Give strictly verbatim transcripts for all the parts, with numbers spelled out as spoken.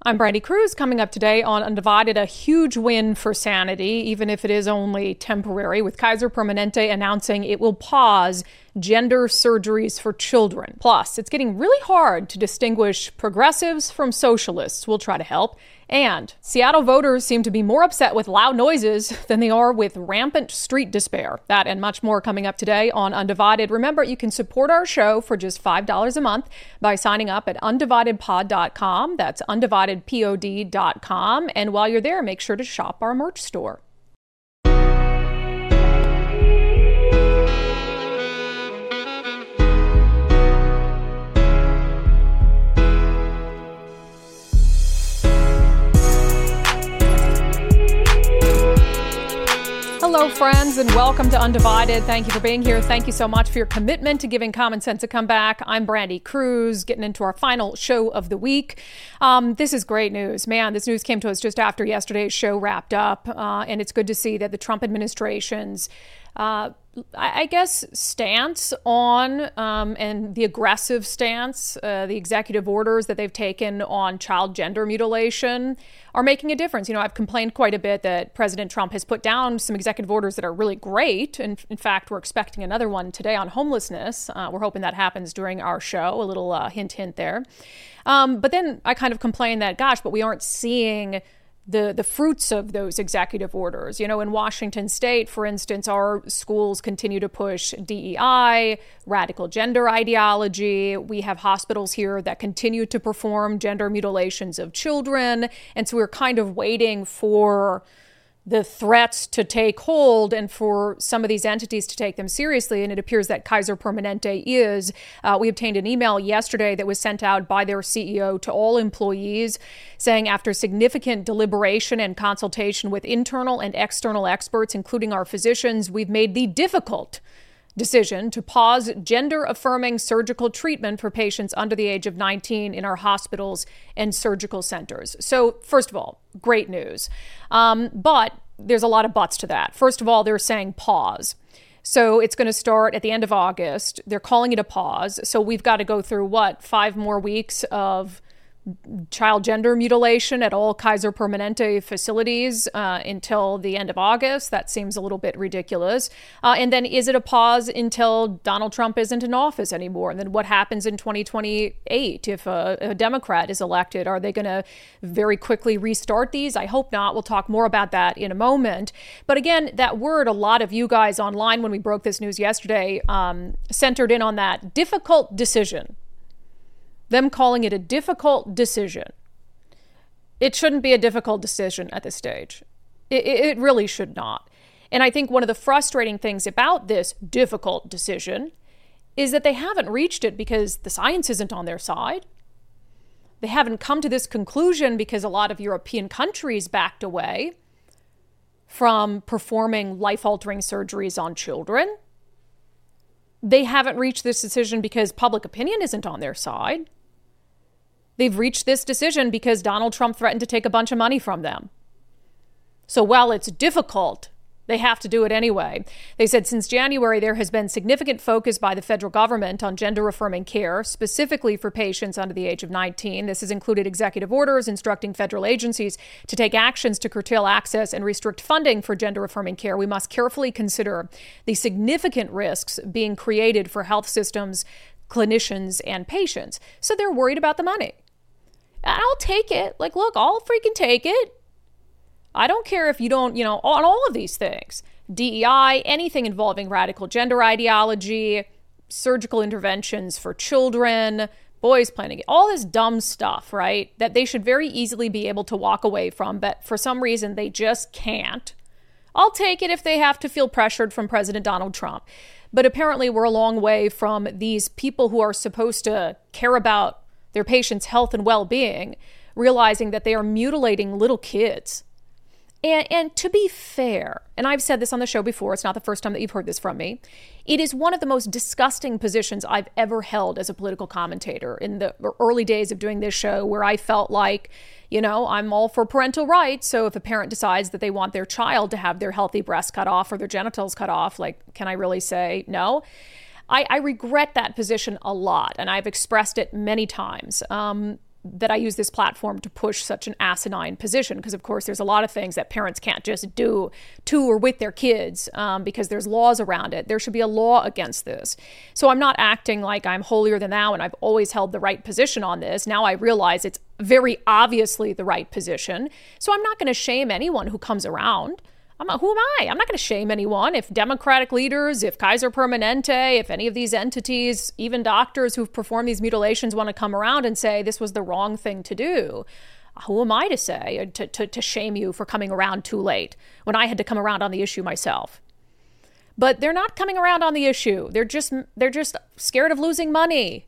I'm Brandy Cruz. Coming up today on Undivided, a huge win for Sanity, even if it is only temporary, with Kaiser Permanente announcing it will pause gender surgeries for children. Plus, it's getting really hard to distinguish progressives from socialists. We'll try to help. And Seattle voters seem to be more upset with loud noises than they are with rampant street despair. That and much more coming up today on Undivided. Remember, you can support our show for just five dollars a month by signing up at undivided pod dot com. That's undivided pod dot com. And while you're there, make sure to shop our merch store. Hello, friends, and welcome to Undivided. Thank you for being here. Thank you so much for your commitment to giving common sense a comeback. I'm Brandy Cruz, getting into our final show of the week. Um, this is great news. Man, this news came to us just after yesterday's show wrapped up, uh, and it's good to see that the Trump administration's Uh, I guess, stance on um, and the aggressive stance, uh, the executive orders that they've taken on child gender mutilation are making a difference. You know, I've complained quite a bit that President Trump has put down some executive orders that are really great. And in fact, we're expecting another one today on homelessness. Uh, we're hoping that happens during our show. A little uh, hint, hint there. Um, but then I kind of complain that, gosh, but we aren't seeing the the fruits of those executive orders. You know, in Washington state, for instance, our schools continue to push D E I, radical gender ideology. We have hospitals here that continue to perform gender mutilations of children. And so we're kind of waiting for the threats to take hold and for some of these entities to take them seriously. And it appears that Kaiser Permanente is. Uh, we obtained an email yesterday that was sent out by their C E O to all employees saying, after significant deliberation and consultation with internal and external experts, including our physicians, we've made the difficult decision to pause gender-affirming surgical treatment for patients under the age of nineteen in our hospitals and surgical centers. So, first of all, great news. Um, but there's a lot of buts to that. First of all, they're saying pause. So it's going to start at the end of August. They're calling it a pause. So we've got to go through, what, five more weeks of child gender mutilation at all Kaiser Permanente facilities uh, until the end of August. That seems a little bit ridiculous. Uh, and then is it a pause until Donald Trump isn't in office anymore? And then what happens in twenty twenty-eight if a, a Democrat is elected? Are they going to very quickly restart these? I hope not. We'll talk more about that in a moment. But again, that word, a lot of you guys online when we broke this news yesterday, um, centered in on that difficult decision. Them calling it a difficult decision. It shouldn't be a difficult decision at this stage. It, it really should not. And I think one of the frustrating things about this difficult decision is that they haven't reached it because the science isn't on their side. They haven't come to this conclusion because a lot of European countries backed away from performing life-altering surgeries on children. They haven't reached this decision because public opinion isn't on their side. They've reached this decision because Donald Trump threatened to take a bunch of money from them. So while it's difficult, they have to do it anyway. They said since January, there has been significant focus by the federal government on gender-affirming care, specifically for patients under the age of nineteen. This has included executive orders instructing federal agencies to take actions to curtail access and restrict funding for gender-affirming care. We must carefully consider the significant risks being created for health systems, clinicians, and patients. So they're worried about the money. And I'll take it. Like, look, I'll freaking take it. I don't care if you don't, you know, on all of these things, D E I, anything involving radical gender ideology, surgical interventions for children, boys planning, all this dumb stuff, right? That they should very easily be able to walk away from, but for some reason they just can't. I'll take it if they have to feel pressured from President Donald Trump. But apparently we're a long way from these people who are supposed to care about their patients' health and well-being, realizing that they are mutilating little kids. And, and to be fair, and I've said this on the show before, it's not the first time that you've heard this from me, it is one of the most disgusting positions I've ever held as a political commentator in the early days of doing this show, where I felt like, you know, I'm all for parental rights. So if a parent decides that they want their child to have their healthy breasts cut off or their genitals cut off, like, can I really say no? I, I regret that position a lot, and I've expressed it many times. Um, that I use this platform to push such an asinine position, because of course there's a lot of things that parents can't just do to or with their kids um, because there's laws around it. There should be a law against this. So I'm not acting like I'm holier than thou and I've always held the right position on this. Now I realize it's very obviously the right position. So I'm not going to shame anyone who comes around. I'm not, who am I? I'm not going to shame anyone. If Democratic leaders, if Kaiser Permanente, if any of these entities, even doctors who've performed these mutilations want to come around and say this was the wrong thing to do, who am I to say, to, to, to shame you for coming around too late when I had to come around on the issue myself? But they're not coming around on the issue. They're just, they're just scared of losing money.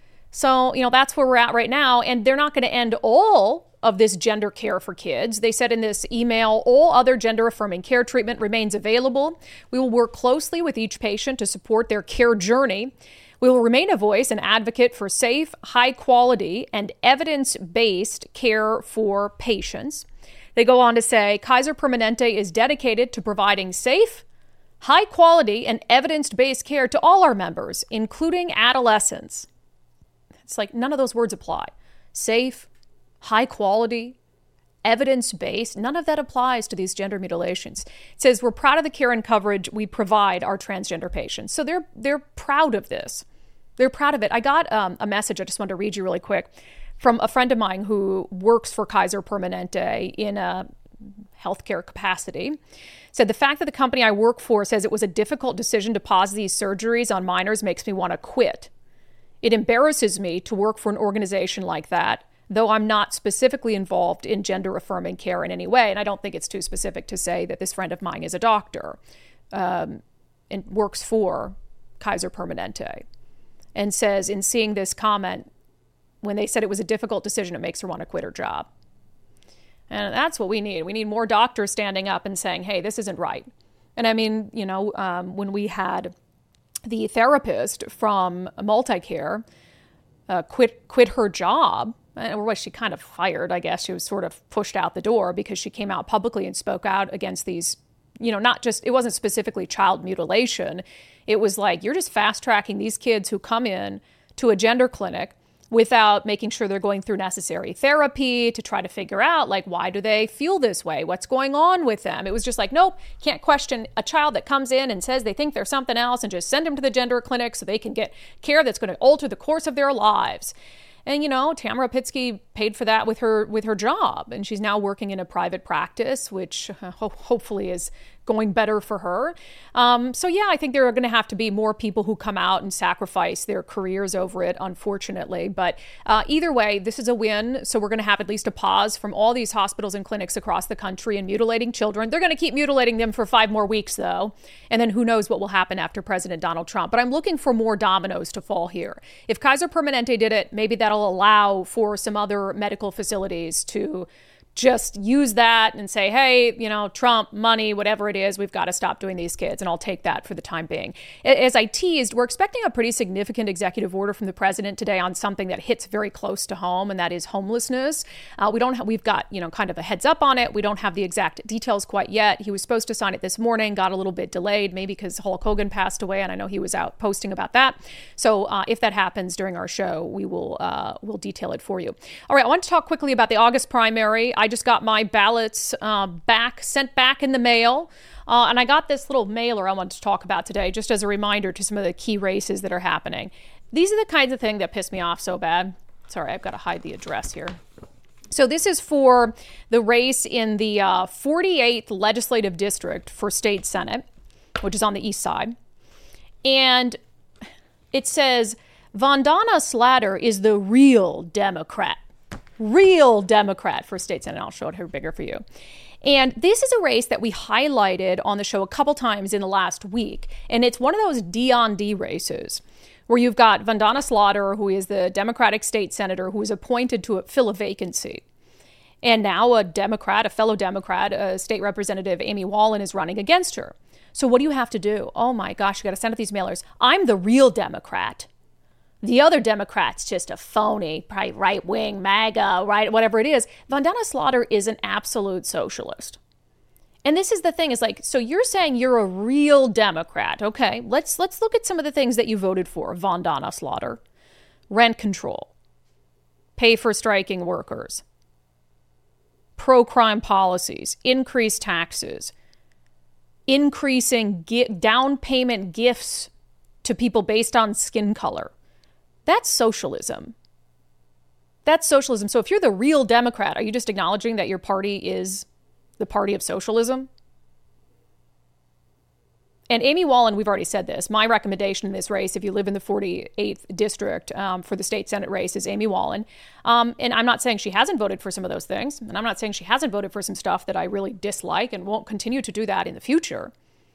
So, you know, that's where we're at right now. And they're not going to end all of this gender care for kids. They said in this email, all other gender affirming care treatment remains available. We will work closely with each patient to support their care journey. We will remain a voice and advocate for safe, high quality, and evidence-based care for patients. They go on to say, Kaiser Permanente is dedicated to providing safe, high quality, and evidence-based care to all our members, including adolescents. It's like none of those words apply. Safe, high quality, evidence-based, none of that applies to these gender mutilations. It says, we're proud of the care and coverage we provide our transgender patients. So they're they're proud of this. They're proud of it. I got um, a message, I just wanted to read you really quick, from a friend of mine who works for Kaiser Permanente in a healthcare capacity. Said, the fact that the company I work for says it was a difficult decision to pause these surgeries on minors makes me want to quit. It embarrasses me to work for an organization like that, though I'm not specifically involved in gender-affirming care in any way. And I don't think it's too specific to say that this friend of mine is a doctor um, and works for Kaiser Permanente, and says in seeing this comment, when they said it was a difficult decision, it makes her want to quit her job. And that's what we need. We need more doctors standing up and saying, hey, this isn't right. And I mean, you know, um, when we had the therapist from Multicare uh, quit quit her job, or was she kind of fired, I guess. She was sort of pushed out the door because she came out publicly and spoke out against these, you know, not just, it wasn't specifically child mutilation. It was like, you're just fast tracking these kids who come in to a gender clinic without making sure they're going through necessary therapy to try to figure out, like, why do they feel this way? What's going on with them? It was just like, nope, can't question a child that comes in and says they think they're something else, and just send them to the gender clinic so they can get care that's going to alter the course of their lives. And, you know, Tamara Pitsky paid for that with her with her job. And she's now working in a private practice, which uh, ho- hopefully is going better for her. Um, so, yeah, I think there are going to have to be more people who come out and sacrifice their careers over it, unfortunately. But uh, either way, this is a win. So we're going to have at least a pause from all these hospitals and clinics across the country and mutilating children. They're going to keep mutilating them for five more weeks, though. And then who knows what will happen after President Donald Trump. But I'm looking for more dominoes to fall here. If Kaiser Permanente did it, maybe that'll allow for some other medical facilities to just use that and say, hey, you know, Trump, money, whatever it is, we've got to stop doing these kids. And I'll take that for the time being. As I teased, we're expecting a pretty significant executive order from the president today on something that hits very close to home, and that is homelessness. Uh, we don't have, we've got, you know, kind of a heads up on it. We don't have the exact details quite yet. He was supposed to sign it this morning, got a little bit delayed, maybe because Hulk Hogan passed away, and I know he was out posting about that. So uh, if that happens during our show, we will uh, we'll detail it for you. All right, I want to talk quickly about the August primary. I just got my ballots uh, back, sent back in the mail. Uh, and I got this little mailer I wanted to talk about today, just as a reminder to some of the key races that are happening. These are the kinds of things that piss me off so bad. Sorry, I've got to hide the address here. So this is for the race in the uh, forty-eighth Legislative District for State Senate, which is on the east side. And it says, Vandana Slatter is the real Democrat. Real Democrat for state senate. I'll show it here bigger for you. And this is a race that we highlighted on the show a couple times in the last week. And it's one of those D on D races where you've got Vandana Slatter, who is the Democratic state senator who was appointed to fill a vacancy. And now a Democrat, a fellow Democrat, a state representative, Amy Wallen, is running against her. So what do you have to do? Oh my gosh, you got to send out these mailers. I'm the real Democrat. The other Democrat's just a phony, probably right-wing, MAGA, right, whatever it is. Vandana Slatter is an absolute socialist. And this is the thing, is like, so you're saying you're a real Democrat. Okay, let's let's look at some of the things that you voted for, Vandana Slatter. Rent control. pay for striking workers, pro-crime policies, increased taxes, increasing down payment gifts to people based on skin color. That's socialism. That's socialism. So if you're the real Democrat, are you just acknowledging that your party is the party of socialism? And Amy Wallen, we've already said this. My recommendation in this race, if you live in the forty-eighth district um, for the state Senate race, is Amy Wallen. Um, and I'm not saying she hasn't voted for some of those things. And I'm not saying she hasn't voted for some stuff that I really dislike and won't continue to do that in the future.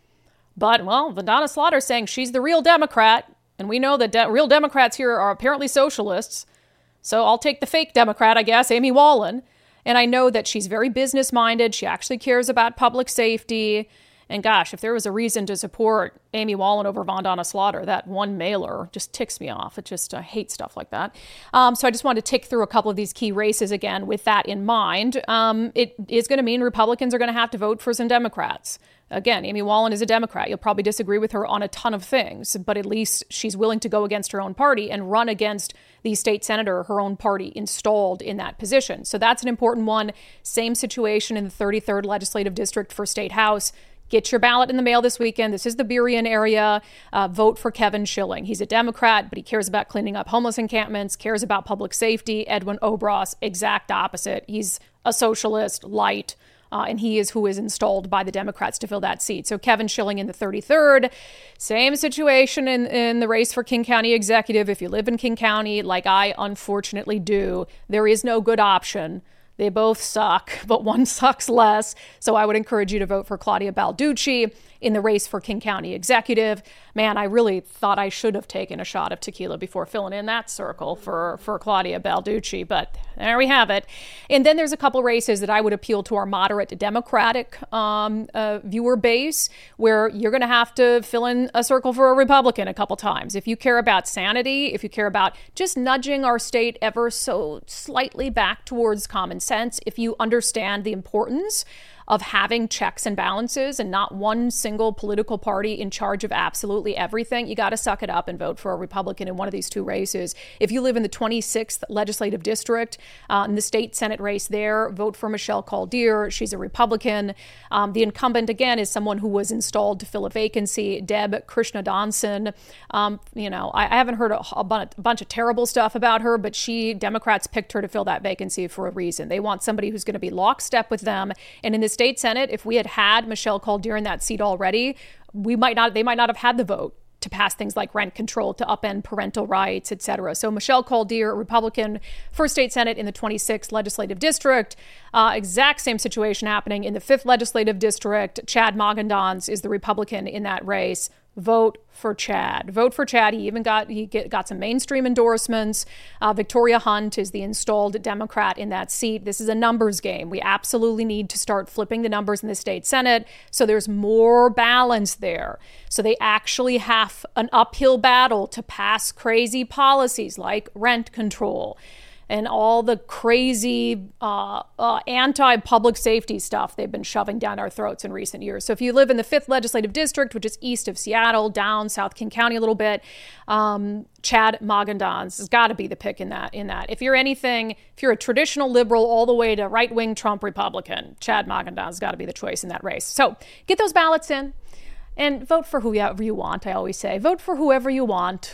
But, well, Vandana Slaughter's saying she's the real Democrat. And we know that de- real Democrats here are apparently socialists. So I'll take the fake Democrat, I guess, Amy Wallen. And I know that she's very business-minded. She actually cares about public safety. And gosh, if there was a reason to support Amy Wallen over Vandana Slaughter, that one mailer just ticks me off. It just, I hate stuff like that. Um, so I just wanted to tick through a couple of these key races again with that in mind. Um, it is going to mean Republicans are going to have to vote for some Democrats. Again, Amy Wallen is a Democrat. You'll probably disagree with her on a ton of things, but at least she's willing to go against her own party and run against the state senator her own party installed in that position. So that's an important one. Same situation in the thirty-third legislative district for State House. Get your ballot in the mail this weekend. This is the Burien area. Uh, vote for Kevin Schilling. He's a Democrat, but he cares about cleaning up homeless encampments, cares about public safety. Edwin Obras, exact opposite. He's a socialist, light, uh, and he is who is installed by the Democrats to fill that seat. So Kevin Schilling in the thirty-third. Same situation in, in the race for King County Executive. If you live in King County, like I unfortunately do, there is no good option. They both suck, but one sucks less. So I would encourage you to vote for Claudia Balducci in the race for King County Executive. Man, I really thought I should have taken a shot of tequila before filling in that circle for, for Claudia Balducci, but there we have it. And then there's a couple races that I would appeal to our moderate Democratic um, uh, viewer base, where you're going to have to fill in a circle for a Republican a couple times. If you care about sanity, if you care about just nudging our state ever so slightly back towards common sense, if you understand the importance of having checks and balances and not one single political party in charge of absolutely everything, you got to suck it up and vote for a Republican in one of these two races. If you live in the twenty-sixth legislative district, uh, in the state Senate race there, vote for Michelle Caldier. She's a Republican. Um, the incumbent, again, is someone who was installed to fill a vacancy, Deb Krishnadansan. Um, you know, I, I haven't heard a, a bunch of terrible stuff about her, but she, Democrats picked her to fill that vacancy for a reason. They want somebody who's going to be lockstep with them. And in this state Senate, if we had had Michelle Caldier in that seat already, we might not, they might not have had the vote to pass things like rent control, to upend parental rights, et cetera. So Michelle Caldier, Republican, for state Senate in the twenty-sixth legislative district. Uh, exact same situation happening in the fifth legislative district. Chad Magandans is the Republican in that race. Vote for Chad. Vote for Chad. He even got he get, got some mainstream endorsements. Uh, Victoria Hunt is the installed Democrat in that seat. This is a numbers game. We absolutely need to start flipping the numbers in the state Senate so there's more balance there. So they actually have an uphill battle to pass crazy policies like rent control and all the crazy uh, uh, anti-public safety stuff they've been shoving down our throats in recent years. So if you live in the fifth legislative district, which is east of Seattle, down South King County a little bit, um, Chad Magandans has got to be the pick in that. In that, if you're anything, if you're a traditional liberal all the way to right-wing Trump Republican, Chad Magandans has got to be the choice in that race. So get those ballots in and vote for whoever you want. I always say, vote for whoever you want,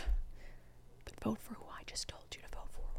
but vote for who I just told you to vote for.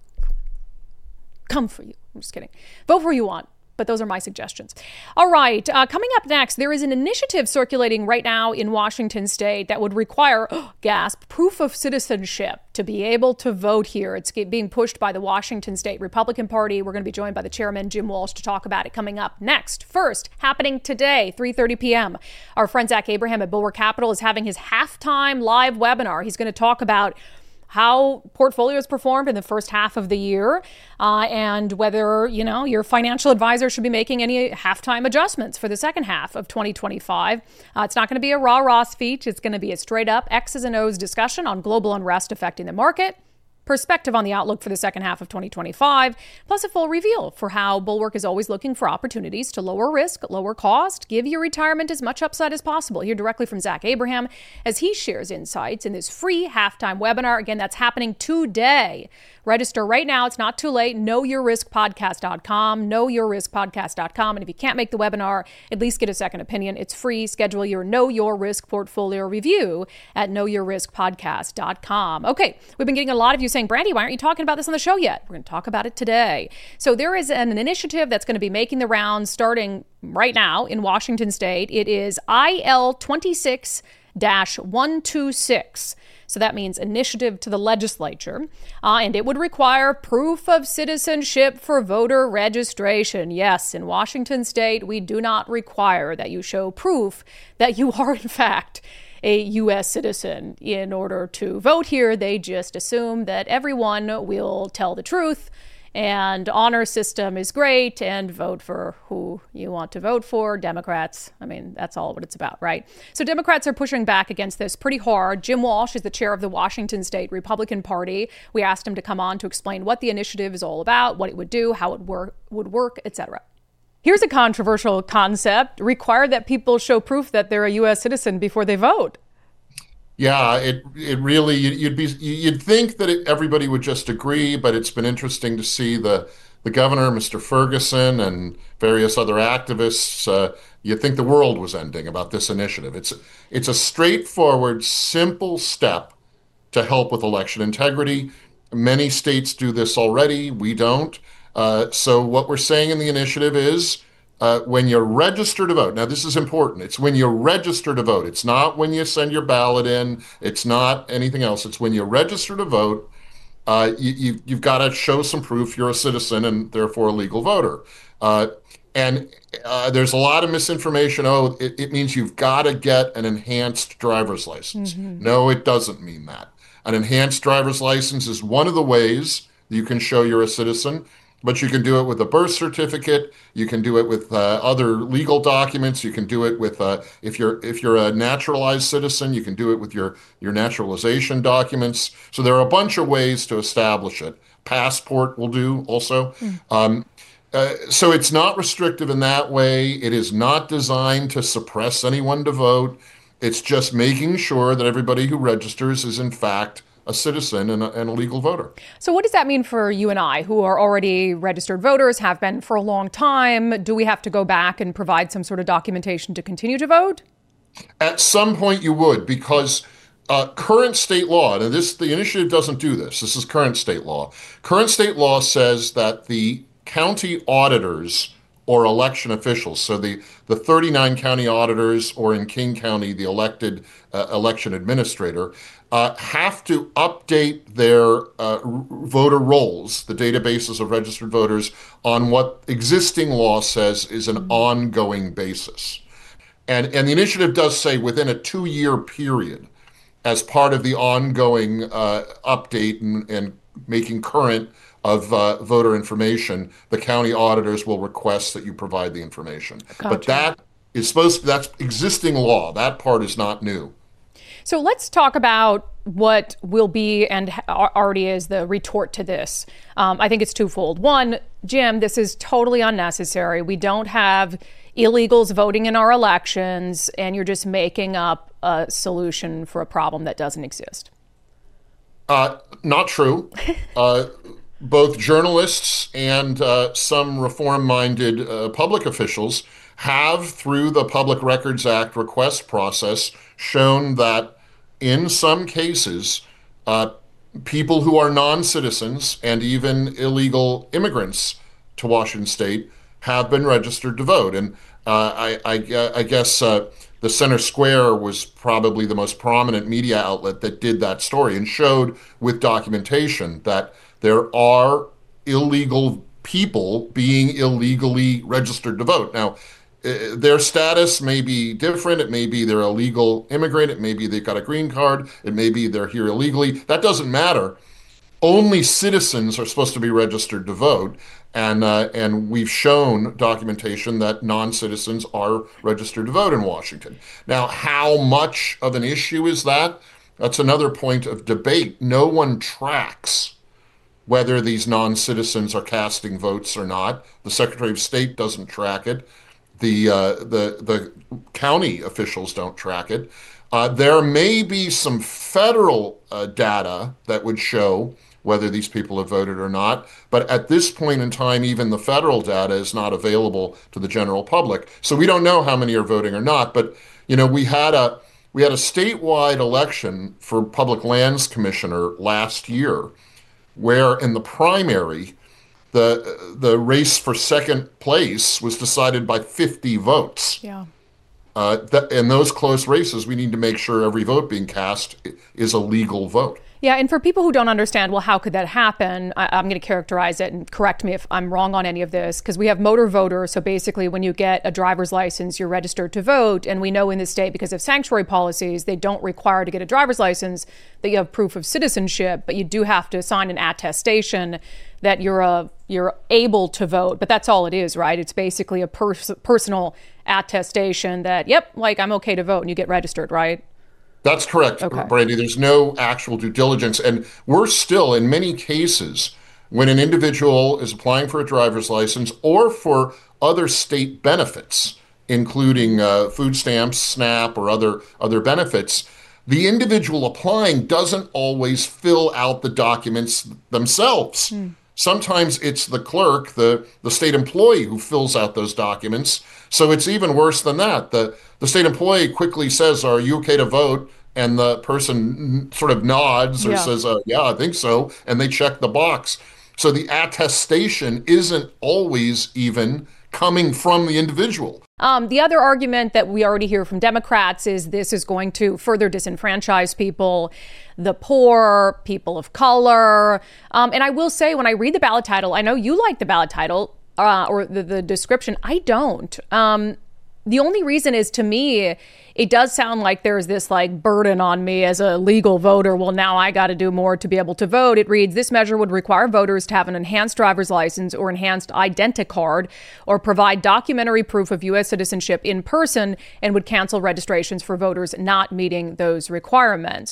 Come for you. I'm just kidding. Vote for who you want. But those are my suggestions. All right. Uh, coming up next, there is an initiative circulating right now in Washington state that would require, oh, gasp, proof of citizenship to be able to vote here. It's being pushed by the Washington State Republican Party. We're going to be joined by the chairman, Jim Walsh, to talk about it coming up next. First, happening today, three thirty p.m., our friend Zach Abraham at Bulwark Capital is having his halftime live webinar. He's going to talk about how portfolios performed in the first half of the year, uh, and whether, you know, your financial advisor should be making any halftime adjustments for the second half of twenty twenty-five. Uh, it's not going to be a rah-rah speech. It's going to be a straight up X's and O's discussion on global unrest affecting the market, perspective on the outlook for the second half of twenty twenty-five, plus a full reveal for how Bulwark is always looking for opportunities to lower risk, lower cost, give your retirement as much upside as possible. Hear directly from Zach Abraham as he shares insights in this free halftime webinar. Again, that's happening today, Register right now. It's not too late. know your risk podcast dot com, know your risk podcast dot com. And if you can't make the webinar, at least get a second opinion. It's free. Schedule your Know Your Risk portfolio review at know your risk podcast dot com. Okay, we've been getting a lot of you saying, Brandy, why aren't you talking about this on the show yet? We're going to talk about it today. So there is an, an initiative that's going to be making the rounds starting right now in Washington State. It is I L twenty-six dash one twenty-six. So that means initiative to the legislature, uh, and it would require proof of citizenship for voter registration. Yes, in Washington State, we do not require that you show proof that you are, in fact, a U S citizen in order to vote here. They just assume that everyone will tell the truth, and honor system is great, and vote for who you want to vote for. Democrats, I mean, that's all what it's about, right? So Democrats are pushing back against this pretty hard. Jim Walsh is the chair of the Washington State Republican Party. We asked him to come on to explain what the initiative is all about, what it would do, how it work, would work, et cetera. Here's a controversial concept: require that people show proof that they're a U S citizen before they vote. Yeah, it it really you'd be you'd think that it, everybody would just agree, but it's been interesting to see the the governor, Mister Ferguson, and various other activists. Uh, you'd think the world was ending about this initiative. It's it's a straightforward, simple step to help with election integrity. Many states do this already. We don't. Uh, so what we're saying in the initiative is, Uh, when you're registered to vote, now this is important, it's when you're registered to vote. It's not when you send your ballot in. It's not anything else. It's when you register to vote. Uh, you, you, you've got to show some proof you're a citizen and therefore a legal voter. Uh, and uh, there's a lot of misinformation. Oh, it, it means you've got to get an enhanced driver's license. Mm-hmm. No, it doesn't mean that. An enhanced driver's license is one of the ways that you can show you're a citizen. But you can do it with a birth certificate. You can do it with uh, other legal documents. You can do it with uh, if you're if you're a naturalized citizen, you can do it with your your naturalization documents. So there are a bunch of ways to establish it. Passport will do also. Mm. Um, uh, so it's not restrictive in that way. It is not designed to suppress anyone to vote. It's just making sure that everybody who registers is in fact a citizen and a, and a legal voter. So what does that mean for you and I, who are already registered voters, have been for a long time? Do we have to go back and provide some sort of documentation to continue to vote? At some point you would, because uh, current state law, and this the initiative doesn't do this, this is current state law. Current state law says that the county auditors or election officials, so the, the thirty-nine county auditors, or in King County, the elected uh, election administrator, uh, have to update their uh, voter rolls, the databases of registered voters, on what existing law says is an ongoing basis. And, and the initiative does say within a two-year period, as part of the ongoing uh, update and, and making current of uh, voter information, the county auditors will request that you provide the information. Gotcha. But that is supposed to, that's existing law. That part is not new. So let's talk about what will be and already is the retort to this. Um, I think it's twofold. One, Jim, this is totally unnecessary. We don't have illegals voting in our elections, and you're just making up a solution for a problem that doesn't exist. Uh, not true. uh, both journalists and uh, some reform-minded uh, public officials have, through the Public Records Act request process, shown that in some cases, uh, people who are non-citizens and even illegal immigrants to Washington State have been registered to vote. And uh, I, I, I guess uh, the Center Square was probably the most prominent media outlet that did that story and showed with documentation that there are illegal people being illegally registered to vote. Now, uh, their status may be different. It may be they're a legal immigrant. It may be they've got a green card. It may be they're here illegally. That doesn't matter. Only citizens are supposed to be registered to vote. And uh, and we've shown documentation that non-citizens are registered to vote in Washington. Now, how much of an issue is that? That's another point of debate. No one tracks whether these non-citizens are casting votes or not. The Secretary of State doesn't track it. The uh, the the county officials don't track it. Uh, there may be some federal uh, data that would show whether these people have voted or not. But at this point in time, even the federal data is not available to the general public. So we don't know how many are voting or not. But, you know, we had a we had a statewide election for Public Lands Commissioner last year, where in the primary, the the race for second place was decided by fifty votes. Yeah. Uh, th- in those close races, we need to make sure every vote being cast is a legal vote. Yeah, and for people who don't understand, well, how could that happen? I- I'm going to characterize it, and correct me if I'm wrong on any of this, because we have motor voters. So basically, when you get a driver's license, you're registered to vote. And we know in this state, because of sanctuary policies, they don't require to get a driver's license that you have proof of citizenship, but you do have to sign an attestation that you're a you're able to vote. But that's all it is, right? It's basically a pers- personal attestation that, yep, like I'm okay to vote, and you get registered, right? That's correct, Okay. Brandy. There's no actual due diligence. And we're still, in many cases, when an individual is applying for a driver's license or for other state benefits, including uh, food stamps, SNAP, or other, other benefits, the individual applying doesn't always fill out the documents themselves. Mm. Sometimes it's the clerk, the, the state employee, who fills out those documents. So it's even worse than that. The, the state employee quickly says, "Are you okay to vote?" And the person sort of nods or Yeah. says, uh, "Yeah, I think so." And they check the box. So the attestation isn't always even coming from the individual. Um, the other argument that we already hear from Democrats is this is going to further disenfranchise people, the poor, people of color. Um, and I will say, when I read the ballot title, I know you like the ballot title uh, or the, the description. I don't. Um, the only reason is, to me, it does sound like there's this like burden on me as a legal voter. Well, now I got to do more to be able to vote. It reads, this measure would require voters to have an enhanced driver's license or enhanced identicard or provide documentary proof of U S citizenship in person, and would cancel registrations for voters not meeting those requirements.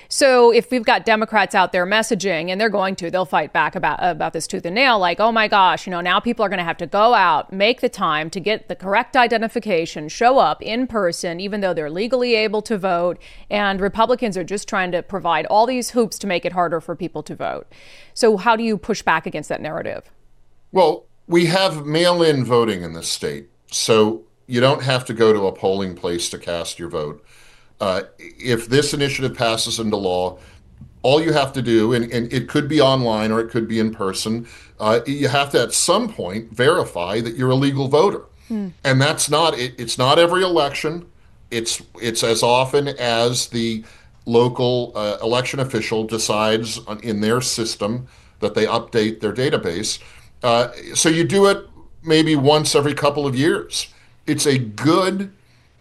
So if we've got Democrats out there messaging, and they're going to, they'll fight back about, about this tooth and nail, like, oh my gosh, you know, now people are going to have to go out, make the time to get the correct identification, show up in person, even though they're legally able to vote, and Republicans are just trying to provide all these hoops to make it harder for people to vote. So how do you push back against that narrative? Well, we have mail-in voting in this state, so you don't have to go to a polling place to cast your vote. Uh, if this initiative passes into law, all you have to do, and, and it could be online or it could be in person, uh, you have to at some point verify that you're a legal voter. Hmm. And that's not, it, it's not every election. It's it's as often as the local uh, election official decides on, in their system that they update their database. Uh, so you do it maybe once every couple of years. It's a good,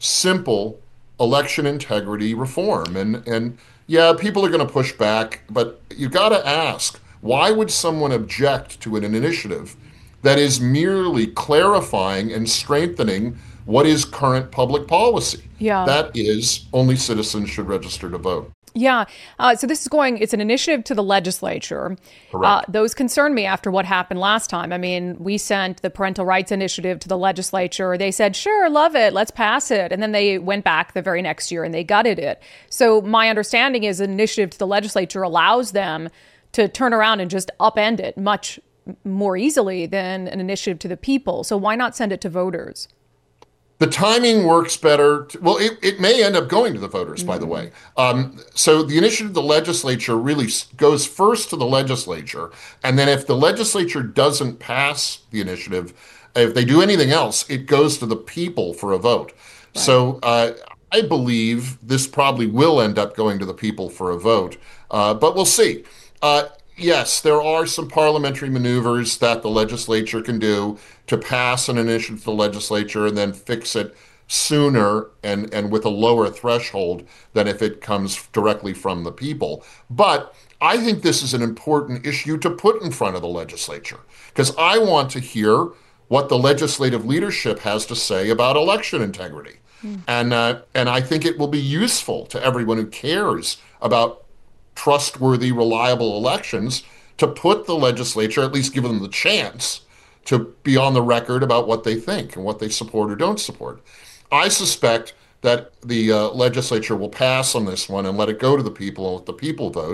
simple election integrity reform. And, and yeah, people are going to push back, but you got to ask, why would someone object to an initiative that is merely clarifying and strengthening what is current public policy? Yeah. That is, only citizens should register to vote. Yeah. Uh, so this is going, it's an initiative to the legislature. Uh, those concern me after what happened last time. I mean, we sent the parental rights initiative to the legislature. They said, sure, love it, let's pass it. And then they went back the very next year and they gutted it. So my understanding is an initiative to the legislature allows them to turn around and just upend it much more easily than an initiative to the people. So why not send it to voters? The timing works better. To, well, it, it may end up going to the voters, mm-hmm. by the way. Um, so the initiative of the legislature really goes first to the legislature. And then if the legislature doesn't pass the initiative, if they do anything else, it goes to the people for a vote. Right. So uh, I believe this probably will end up going to the people for a vote, uh, but we'll see. Uh, yes, there are some parliamentary maneuvers that the legislature can do to pass an initiative to the legislature and then fix it sooner and, and with a lower threshold than if it comes directly from the people. But I think this is an important issue to put in front of the legislature, because I want to hear what the legislative leadership has to say about election integrity. Mm. And, uh, and I think it will be useful to everyone who cares about trustworthy, reliable elections to put the legislature, at least give them the chance to be on the record about what they think and what they support or don't support. I suspect that the uh, legislature will pass on this one and let it go to the people and let the people vote.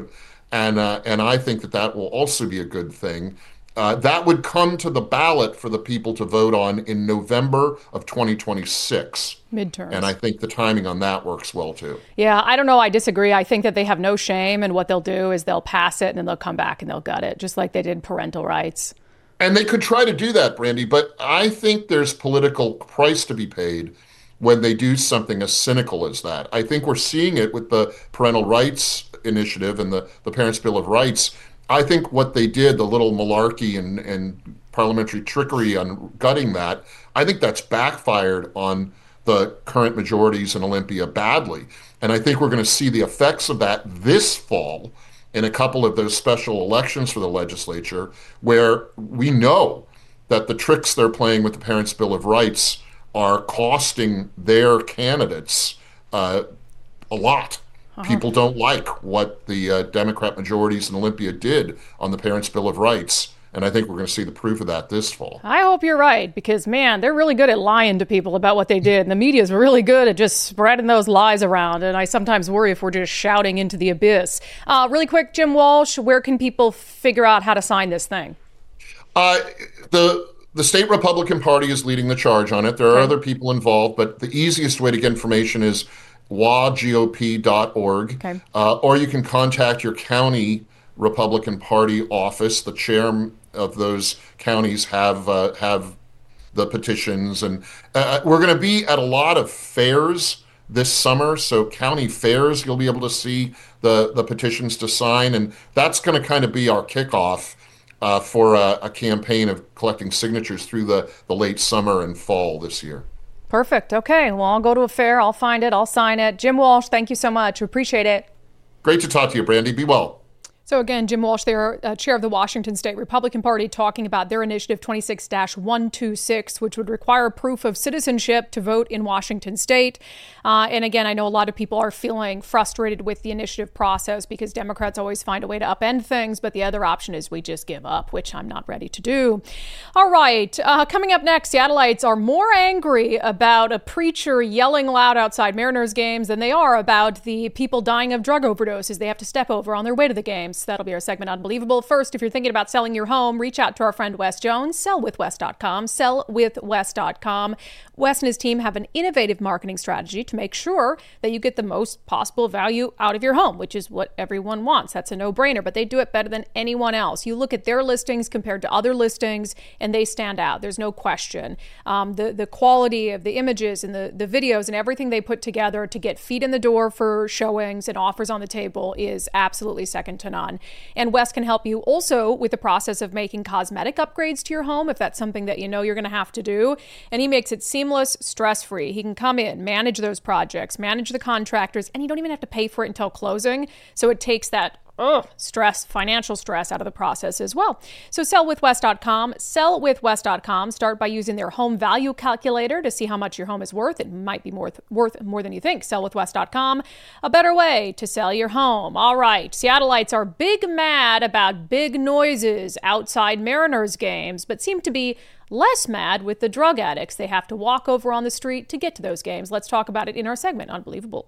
And, uh, and I think that that will also be a good thing. Uh, that would come to the ballot for the people to vote on in November of twenty twenty-six. And I Midterms. think the timing on that works well too. Yeah, I don't know. I disagree. I think that they have no shame, and what they'll do is they'll pass it and then they'll come back and they'll gut it, just like they did parental rights. And they could try to do that, Brandy, but I think there's political price to be paid when they do something as cynical as that. I think we're seeing it with the parental rights initiative and the, the Parents' Bill of Rights. I think what they did, the little malarkey and, and parliamentary trickery on gutting that, I think that's backfired on the current majorities in Olympia badly. And I think we're going to see the effects of that this fall in a couple of those special elections for the legislature, where we know that the tricks they're playing with the Parents' Bill of Rights are costing their candidates uh, a lot. Uh-huh. People don't like what the uh, Democrat majorities in Olympia did on the Parents' Bill of Rights. And I think we're going to see the proof of that this fall. I hope you're right, because, man, they're really good at lying to people about what they did. And the media's really good at just spreading those lies around. And I sometimes worry if we're just shouting into the abyss. Uh, really quick, Jim Walsh, where can people figure out how to sign this thing? Uh, the the state Republican Party is leading the charge on it. There are Okay. other people involved, but the easiest way to get information is w a g o p dot org. Okay. Uh, or you can contact your county Republican Party office. The chair of those counties have uh, have the petitions, and uh, we're going to be at a lot of fairs this summer. So county fairs, you'll be able to see the the petitions to sign, and that's going to kind of be our kickoff uh, for a, a campaign of collecting signatures through the the late summer and fall this year. Perfect. Okay. Well, I'll go to a fair. I'll find it. I'll sign it. Jim Walsh, thank you so much. Appreciate it. Great to talk to you, Brandy. Be well. So again, Jim Walsh, there, uh, chair of the Washington State Republican Party, talking about their initiative twenty-six dash one twenty-six, which would require proof of citizenship to vote in Washington State. Uh, and again, I know a lot of people are feeling frustrated with the initiative process because Democrats always find a way to upend things, but the other option is we just give up, which I'm not ready to do. All right, uh, coming up next, Seattleites are more angry about a preacher yelling loud outside Mariners games than they are about the people dying of drug overdoses they have to step over on their way to the games. That'll be our segment, Unbelievable. First, if you're thinking about selling your home, reach out to our friend Wes Jones, sell with wes dot com, sell with wes dot com. Wes and his team have an innovative marketing strategy to make sure that you get the most possible value out of your home, which is what everyone wants. That's a no-brainer, but they do it better than anyone else. You look at their listings compared to other listings, and they stand out. There's no question. Um, the, the quality of the images and the, the videos and everything they put together to get feet in the door for showings and offers on the table is absolutely second to none. And Wes can help you also with the process of making cosmetic upgrades to your home if that's something that you know you're going to have to do. And he makes it seamless, stress-free. He can come in, manage those projects, manage the contractors, and you don't even have to pay for it until closing. So it takes that Ugh, stress, financial stress out of the process as well. So sell with wes dot com, sell with wes dot com. Start by using their home value calculator to see how much your home is worth. It might be more th- worth more than you think. sell with wes dot com, a better way to sell your home. All right, Seattleites are big mad about big noises outside Mariners games, but seem to be less mad with the drug addicts they have to walk over on the street to get to those games. Let's talk about it in our segment, Unbelievable.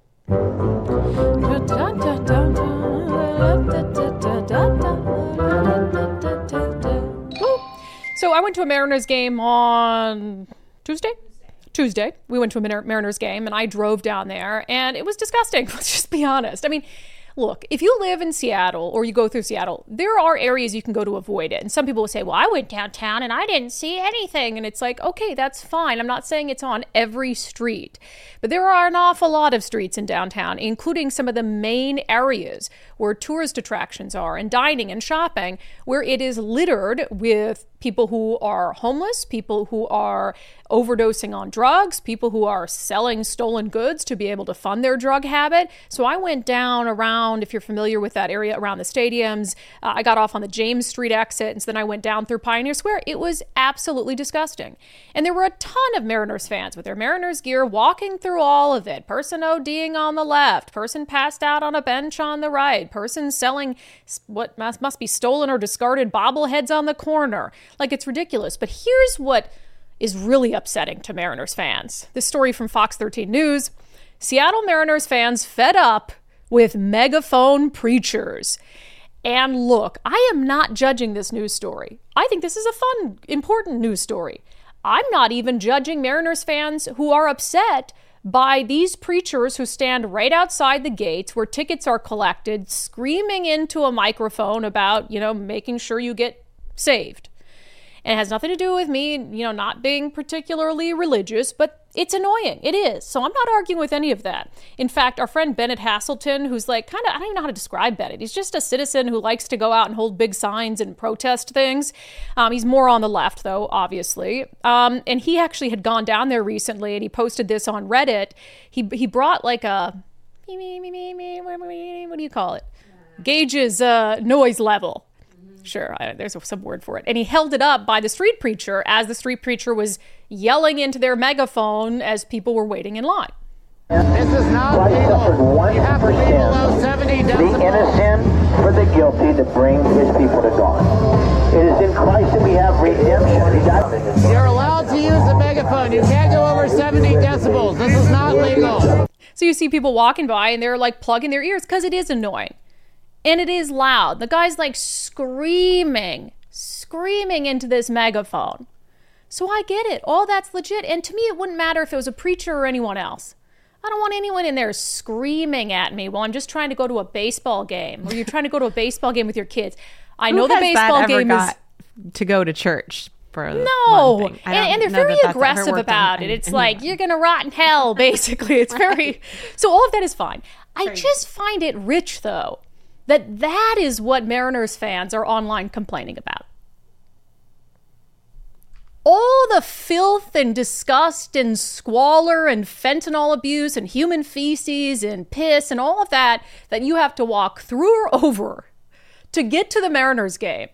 So I went to a Mariners game on Tuesday? Tuesday. We went to a Mariners game and I drove down there and it was disgusting. Let's just be honest. I mean, look, if you live in Seattle or you go through Seattle, there are areas you can go to avoid it. And some people will say, well, I went downtown and I didn't see anything. And it's like, okay, that's fine. I'm not saying it's on every street. But there are an awful lot of streets in downtown, including some of the main areas where tourist attractions are and dining and shopping, where it is littered with people who are homeless, people who are overdosing on drugs, people who are selling stolen goods to be able to fund their drug habit. So I went down around, if you're familiar with that area around the stadiums, uh, I got off on the James Street exit, and so then I went down through Pioneer Square. It was absolutely disgusting. And there were a ton of Mariners fans with their Mariners gear walking through all of it. Person ODing on the left, person passed out on a bench on the right, person selling what must, must be stolen or discarded bobbleheads on the corner. Like, it's ridiculous. But here's what is really upsetting to Mariners fans. This story from Fox thirteen News. Seattle Mariners fans fed up with megaphone preachers. And look, I am not judging this news story. I think this is a fun, important news story. I'm not even judging Mariners fans who are upset by these preachers who stand right outside the gates where tickets are collected, screaming into a microphone about, you know, making sure you get saved. And it has nothing to do with me, you know, not being particularly religious, but it's annoying. It is. So I'm not arguing with any of that. In fact, our friend Bennett Haselton, who's like kind of, I don't even know how to describe Bennett. He's just a citizen who likes to go out and hold big signs and protest things. Um, he's more on the left, though, obviously. Um, and he actually had gone down there recently, and he posted this on Reddit. He he brought like a, what do you call it? Gauges uh, noise level. Sure, I, there's some word for it. And he held it up by the street preacher as the street preacher was yelling into their megaphone as people were waiting in line. This is not legal. You have to be below seventy decibels. The innocent for the guilty to bring his people to God. It is in Christ that we have redemption. You're allowed to use the megaphone. You can't go over seventy decibels. This is not legal. So you see people walking by and they're like plugging their ears because it is annoying. And it is loud. The guy's like screaming, screaming into this megaphone. So I get it. All that's legit. And to me, it wouldn't matter if it was a preacher or anyone else. I don't want anyone in there screaming at me while I'm just trying to go to a baseball game, or you're trying to go to a baseball game with your kids. I Who know the has baseball that ever game got is to go to church. For no, and, and they're very that aggressive about on, it. It's on, like, you're going to rot in hell, basically. It's right. very, so all of that is fine. I just find it rich, though, that that is what Mariners fans are online complaining about. All the filth and disgust and squalor and fentanyl abuse and human feces and piss and all of that that you have to walk through or over to get to the Mariners game.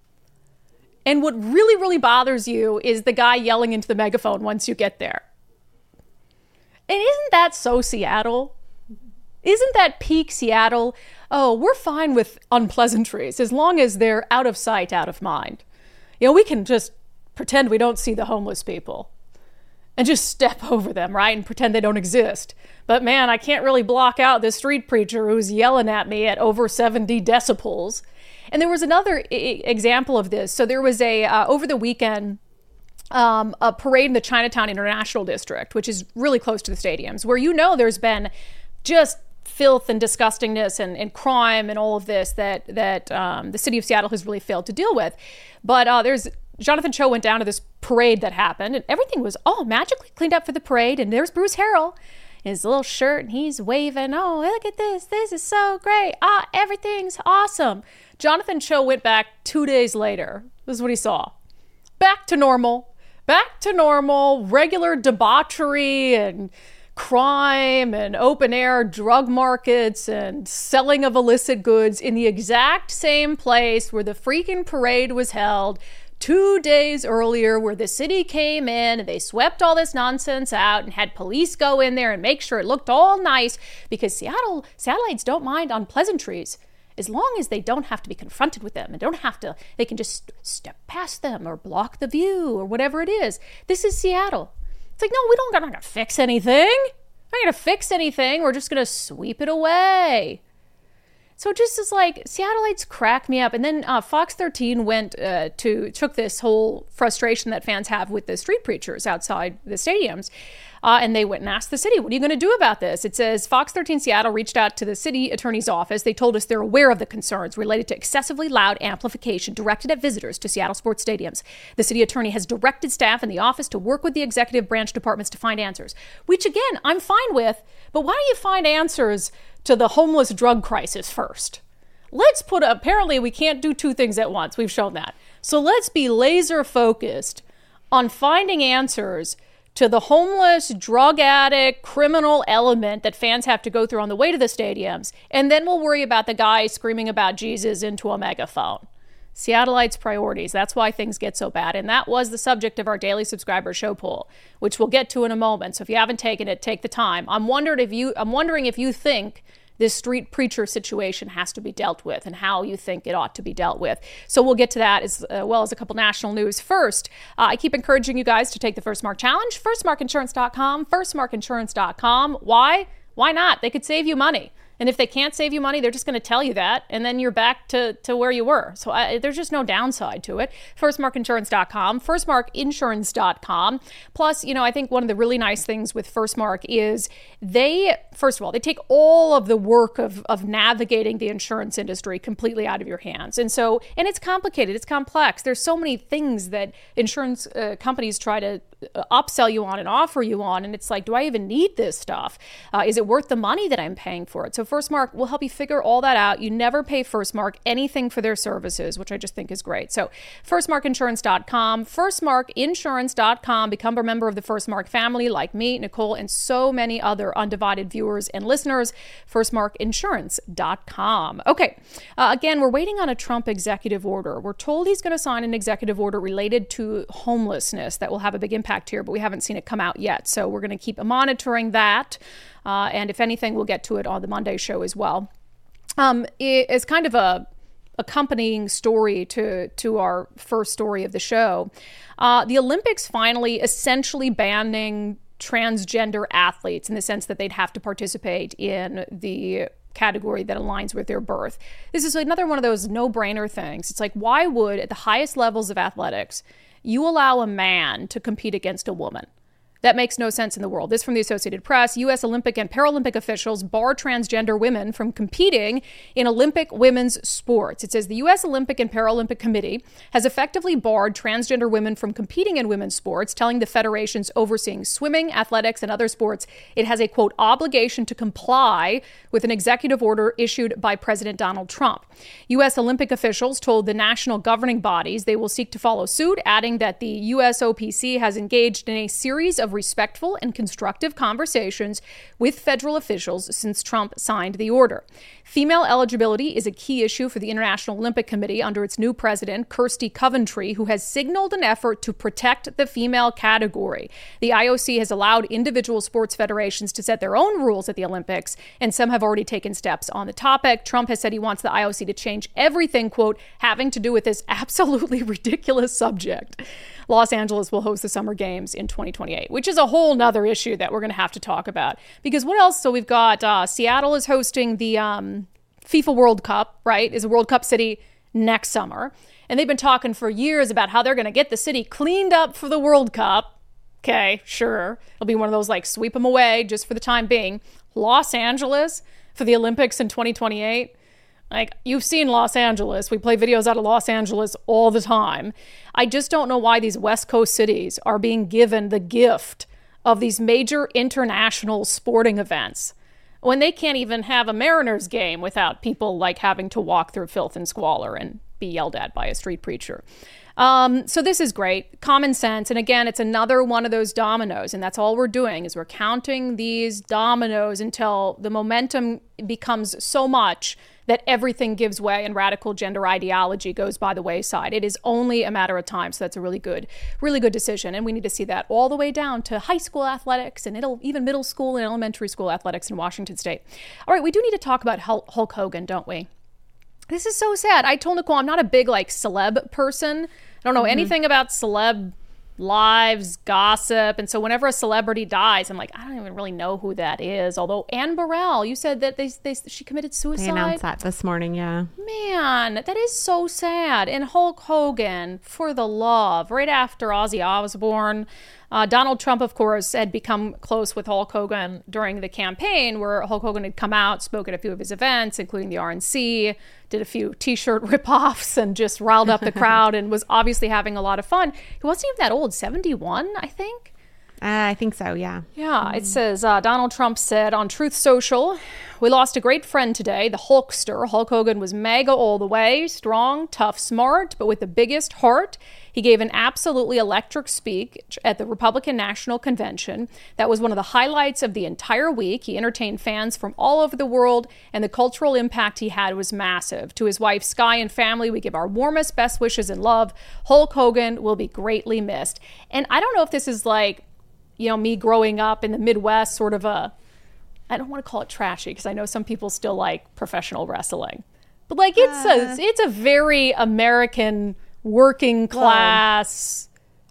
And what really, really bothers you is the guy yelling into the megaphone once you get there. And isn't that so Seattle? Isn't that peak Seattle? Oh, we're fine with unpleasantries as long as they're out of sight, out of mind. You know, we can just pretend we don't see the homeless people and just step over them, right? And pretend they don't exist. But man, I can't really block out this street preacher who's yelling at me at over seventy decibels. And there was another I- example of this. So there was a, uh, over the weekend, um, a parade in the Chinatown International District, which is really close to the stadiums, where you know there's been just filth and disgustingness and, and crime and all of this that that um, the city of Seattle has really failed to deal with. But uh, there's Jonathan Cho went down to this parade that happened, and everything was all magically cleaned up for the parade. And there's Bruce Harrell in his little shirt, and he's waving, oh, look at this. This is so great. Ah, everything's awesome. Jonathan Cho went back two days later. This is what he saw. Back to normal. Back to normal. Regular debauchery and crime and open air drug markets and selling of illicit goods in the exact same place where the freaking parade was held two days earlier, where the city came in and they swept all this nonsense out and had police go in there and make sure it looked all nice, because Seattle, Seattleites don't mind unpleasantries as long as they don't have to be confronted with them and don't have to, they can just step past them or block the view or whatever it is. This is Seattle. It's like, no, we don't, we're not going to fix anything. We're not going to fix anything. We're just going to sweep it away. So it just is like, Seattleites crack me up. And then uh, Fox thirteen went uh, to, took this whole frustration that fans have with the street preachers outside the stadiums, uh, and they went and asked the city, what are you going to do about this? It says, Fox thirteen Seattle reached out to the city attorney's office. They told us they're aware of the concerns related to excessively loud amplification directed at visitors to Seattle sports stadiums. The city attorney has directed staff in the office to work with the executive branch departments to find answers, which again, I'm fine with, but why don't you find answers to the homeless drug crisis first? Let's put, apparently we can't do two things at once. We've shown that. So let's be laser focused on finding answers to the homeless, drug addict, criminal element that fans have to go through on the way to the stadiums. And then we'll worry about the guy screaming about Jesus into a megaphone. Seattleites' priorities. That's why things get so bad. And that was the subject of our daily subscriber show poll, which we'll get to in a moment. So if you haven't taken it, take the time. I'm wondering if you, I'm wondering if you think this street preacher situation has to be dealt with and how you think it ought to be dealt with. So we'll get to that as uh, well as a couple national news. First, uh, I keep encouraging you guys to take the First Mark Challenge, first mark insurance dot com, first mark insurance dot com. Why? Why not? They could save you money. And if they can't save you money, they're just going to tell you that, and then you're back to, to where you were. So I, there's just no downside to it. first mark insurance dot com, first mark insurance dot com. Plus, you know, I think one of the really nice things with FirstMark is they, first of all, they take all of the work of, of navigating the insurance industry completely out of your hands. And so, and it's complicated, it's complex. There's so many things that insurance uh, companies try to upsell you on and offer you on. And it's like, do I even need this stuff? Uh, is it worth the money that I'm paying for it? So FirstMark will help you figure all that out. You never pay FirstMark anything for their services, which I just think is great. So first mark insurance dot com, first mark insurance dot com. Become a member of the FirstMark family like me, Nicole, and so many other Undivided viewers and listeners. first mark insurance dot com. Okay. Uh, again, we're waiting on a Trump executive order. We're told he's going to sign an executive order related to homelessness that will have a big impact here, but we haven't seen it come out yet. So we're going to keep monitoring that. Uh, and if anything, we'll get to it on the Monday show as well. Um, it, it's kind of a accompanying story to, to our first story of the show. Uh, the Olympics finally essentially banning transgender athletes in the sense that they'd have to participate in the category that aligns with their birth. This is another one of those no-brainer things. It's like, why would, at the highest levels of athletics, you allow a man to compete against a woman? That makes no sense in the world. This from the Associated Press. U S Olympic and Paralympic officials bar transgender women from competing in Olympic women's sports. It says the U S Olympic and Paralympic Committee has effectively barred transgender women from competing in women's sports, telling the federations overseeing swimming, athletics, and other sports it has a, quote, obligation to comply with an executive order issued by President Donald Trump. U S Olympic officials told the national governing bodies they will seek to follow suit, adding that the U S O P C has engaged in a series of respectful and constructive conversations with federal officials since Trump signed the order. Female eligibility is a key issue for the International Olympic Committee under its new president, Kirsty Coventry, who has signaled an effort to protect the female category. The I O C has allowed individual sports federations to set their own rules at the Olympics, and some have already taken steps on the topic. Trump has said he wants the I O C to change everything, quote, having to do with this absolutely ridiculous subject. Los Angeles will host the Summer Games in twenty twenty-eight, which is a whole nother issue that we're going to have to talk about. Because what else? So we've got uh, Seattle is hosting the um, FIFA World Cup, right? Is a World Cup city next summer. And they've been talking for years about how they're going to get the city cleaned up for the World Cup. Okay, sure. It'll be one of those like sweep them away just for the time being. Los Angeles for the Olympics in twenty twenty-eight. Like, you've seen Los Angeles. We play videos out of Los Angeles all the time. I just don't know why these West Coast cities are being given the gift of these major international sporting events when they can't even have a Mariners game without people like having to walk through filth and squalor and be yelled at by a street preacher. Um, so this is great. Common sense. And again, it's another one of those dominoes. And that's all we're doing is we're counting these dominoes until the momentum becomes so much that everything gives way and radical gender ideology goes by the wayside. It is only a matter of time. So that's a really good, really good decision. And we need to see that all the way down to high school athletics and it'll, even middle school and elementary school athletics in Washington State. All right, we do need to talk about Hulk Hogan, don't we? This is so sad. I told Nicole I'm not a big like celeb person. I don't know mm-hmm. anything about celeb lives, gossip. And so whenever a celebrity dies, I'm like, I don't even really know who that is. Although Anne Burrell, you said that they, they she committed suicide. They announced that this morning, yeah. Man, that is so sad. And Hulk Hogan, for the love, right after Ozzy Osbourne. Uh, Donald Trump, of course, had become close with Hulk Hogan during the campaign where Hulk Hogan had come out, spoke at a few of his events, including the R N C, did a few T-shirt ripoffs and just riled up the crowd and was obviously having a lot of fun. He wasn't even that old, seventy-one, I think. Uh, I think so, yeah. Yeah, it says, uh, Donald Trump said on Truth Social, we lost a great friend today, the Hulkster. Hulk Hogan was mega all the way, strong, tough, smart, but with the biggest heart. He gave an absolutely electric speech at the Republican National Convention. That was one of the highlights of the entire week. He entertained fans from all over the world, and the cultural impact he had was massive. To his wife, Sky, and family, we give our warmest, best wishes and love. Hulk Hogan will be greatly missed. And I don't know if this is like, you know, me growing up in the Midwest, sort of a, I don't want to call it trashy because I know some people still like professional wrestling, but like it's uh, a, it's a very American working class.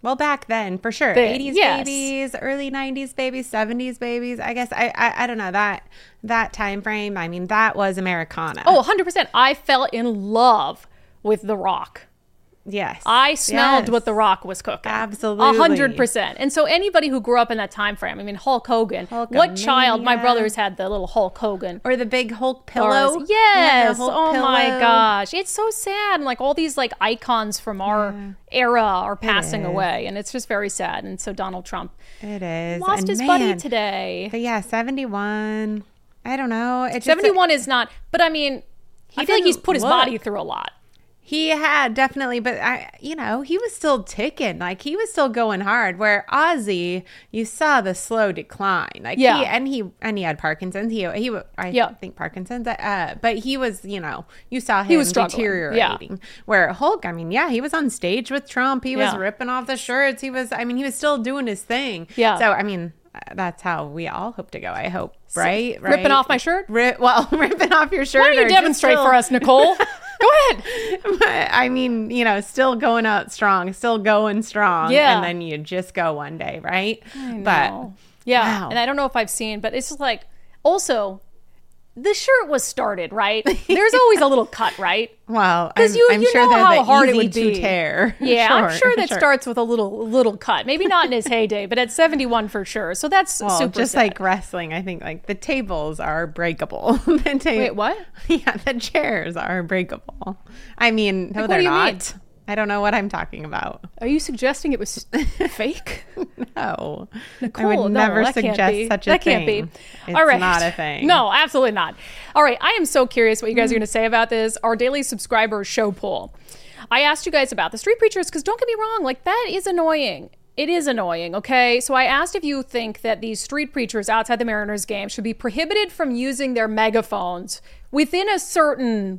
Well, back then, for sure. Then, eighties yes. babies, early nineties babies, seventies babies. I guess I, I I don't know that that time frame. I mean, that was Americana. Oh, one hundred percent. I fell in love with The Rock. yes. I smelled yes. what The Rock was cooking. Absolutely. A hundred percent. And so anybody who grew up in that time frame, I mean, Hulk Hogan. What child? My Hulkamania. brothers brothers had the little Hulk Hogan. Or the big Hulk pillow. Bars. Yes. Yeah, the Hulk Oh my pillow. gosh. It's so sad. And like all these like icons from our era are passing is. away. And it's just very sad. And so Donald Trump It is. lost And his man, buddy today. But yeah, seventy-one. I don't know. It just- seventy-one is not, but I mean, I feel like he's didn't put his look- body through a lot. He had definitely, but I, you know, he was still ticking. Like he was still going hard. Where Ozzy, you saw the slow decline. Like Yeah. he, and he and he had Parkinson's. He he, I Yeah. think Parkinson's. Uh, but he was, you know, you saw him He was struggling. deteriorating. Where Hulk, I mean, yeah, he was on stage with Trump. He was Yeah. ripping off the shirts. He was, I mean, he was still doing his thing. Yeah. So I mean, that's how we all hope to go. I hope, right? Ripping right? off my shirt? Ri- well, ripping off your shirt. Why don't you or just demonstrate still- for us, Nicole? Go ahead. But, I mean, you know, still going out strong, still going strong. Yeah. And then you just go one day, right? I But know. Yeah. wow. And I don't know if I've seen, but it's just like, also, the shirt was started, right? There's always a little cut, right? well, I'm, Because you, I'm you sure know they're how the hard it easy would to be. tear. Yeah, I'm Sure, sure that sure. starts with a little little cut. Maybe not in his heyday, but at seventy-one for sure. So that's Well, super just sad. like wrestling, I think like the tables are breakable. the ta- Wait, what? Yeah, the chairs are breakable. I mean, no, Like, what they're do you not. mean? I don't know what I'm talking about. Are you suggesting it was fake? No, Nicole, I would no, never that can't suggest be. such a that thing. can't be. It's All right. not a thing. No, absolutely not. All right. I am so curious what you guys are going to say about this. Our daily subscriber show poll. I asked you guys about the street preachers because don't get me wrong, like that is annoying. It is annoying, okay? So I asked if you think that these street preachers outside the Mariners game should be prohibited from using their megaphones within a certain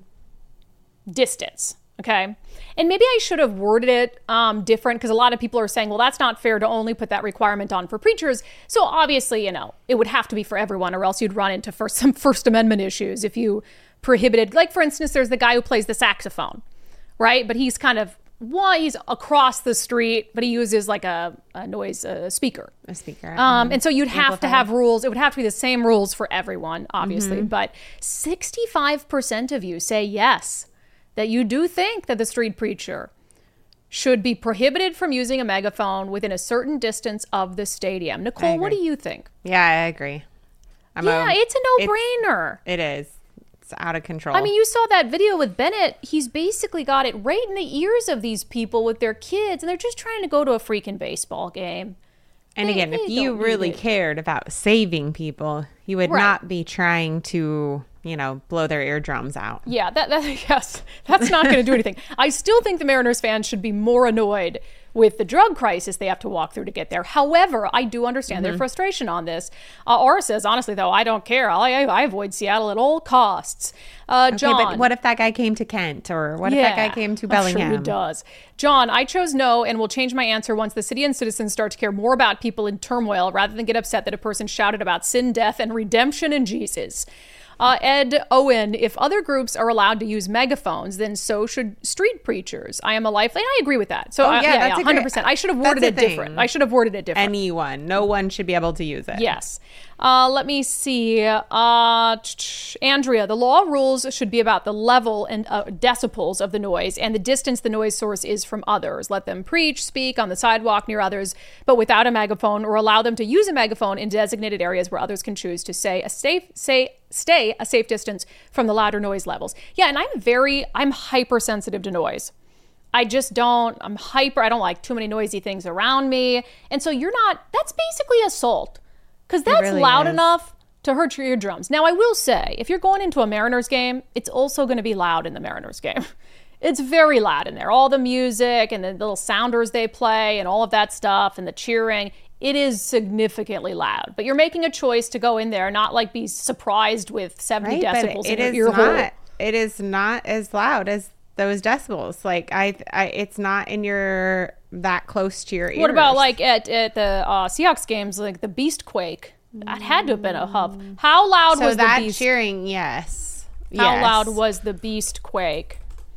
distance, okay? And maybe I should have worded it um, different because a lot of people are saying, well, that's not fair to only put that requirement on for preachers. So obviously, you know, it would have to be for everyone or else you'd run into first, some First Amendment issues if you prohibited, like for instance, there's the guy who plays the saxophone, right? But he's kind of, one, he's across the street, but he uses like a, a noise uh, speaker. A speaker. Um, and so you'd have to Amplifier. have rules. It would have to be the same rules for everyone, obviously. But sixty-five percent of you say yes, that you do think that the street preacher should be prohibited from using a megaphone within a certain distance of the stadium. Nicole, what do agree. you think? Yeah, I agree. I'm Yeah, a- it's a it's- no-brainer. It is. It's out of control. I mean, you saw that video with Bennett. He's basically got it right in the ears of these people with their kids, and they're just trying to go to a freaking baseball game. and they- again, if they you don't need really it. cared about saving people, you would Right. not be trying to, you know, blow their eardrums out. Yeah, that, that yes, that's not going to do anything. I still think the Mariners fans should be more annoyed with the drug crisis they have to walk through to get there. However, I do understand Mm-hmm. their frustration on this. Uh, Aura says, honestly, though, I don't care. I, I avoid Seattle at all costs. Uh, John. Okay, but what if that guy came to Kent, or what if that guy came to Bellingham? I'm sure he does. John, I chose no and will change my answer once the city and citizens start to care more about people in turmoil rather than get upset that a person shouted about sin, death, and redemption in Jesus. Uh, Ed Owen, if other groups are allowed to use megaphones, then so should street preachers. I am a lifeline. I agree with that. So, Oh, uh, yeah, yeah, that's yeah, a great- one hundred percent. I should have that's worded a it different. thing. I should have worded it different. Anyone, no one should be able to use it. Yes. Uh, let me see. Uh, Andrea, the law rules should be about the level and uh, decibels of the noise and the distance the noise source is from others. Let them preach, speak on the sidewalk near others, but without a megaphone, or allow them to use a megaphone in designated areas where others can choose to say a safe, say, stay a safe distance from the louder noise levels. Yeah, and I'm very, I'm hypersensitive to noise. I just don't, I'm hyper, I don't like too many noisy things around me. And so you're not, that's basically assault. Because that's really loud is. enough to hurt your eardrums. Now, I will say, if you're going into a Mariners game, it's also going to be loud in the Mariners game. It's very loud in there. All the music and the little sounders they play and all of that stuff and the cheering, it is significantly loud. But you're making a choice to go in there, not like be surprised with seventy Right, but decibels it in is your ear hole. not. It is not as loud as those decibels. Like I, I, it's not in your that close to your ears. What about like at, at the uh, Seahawks games, like the Beast Quake? That had to have been a hub. How loud so was that the Beast? cheering? Yes. How Yes. loud was the Beast Quake?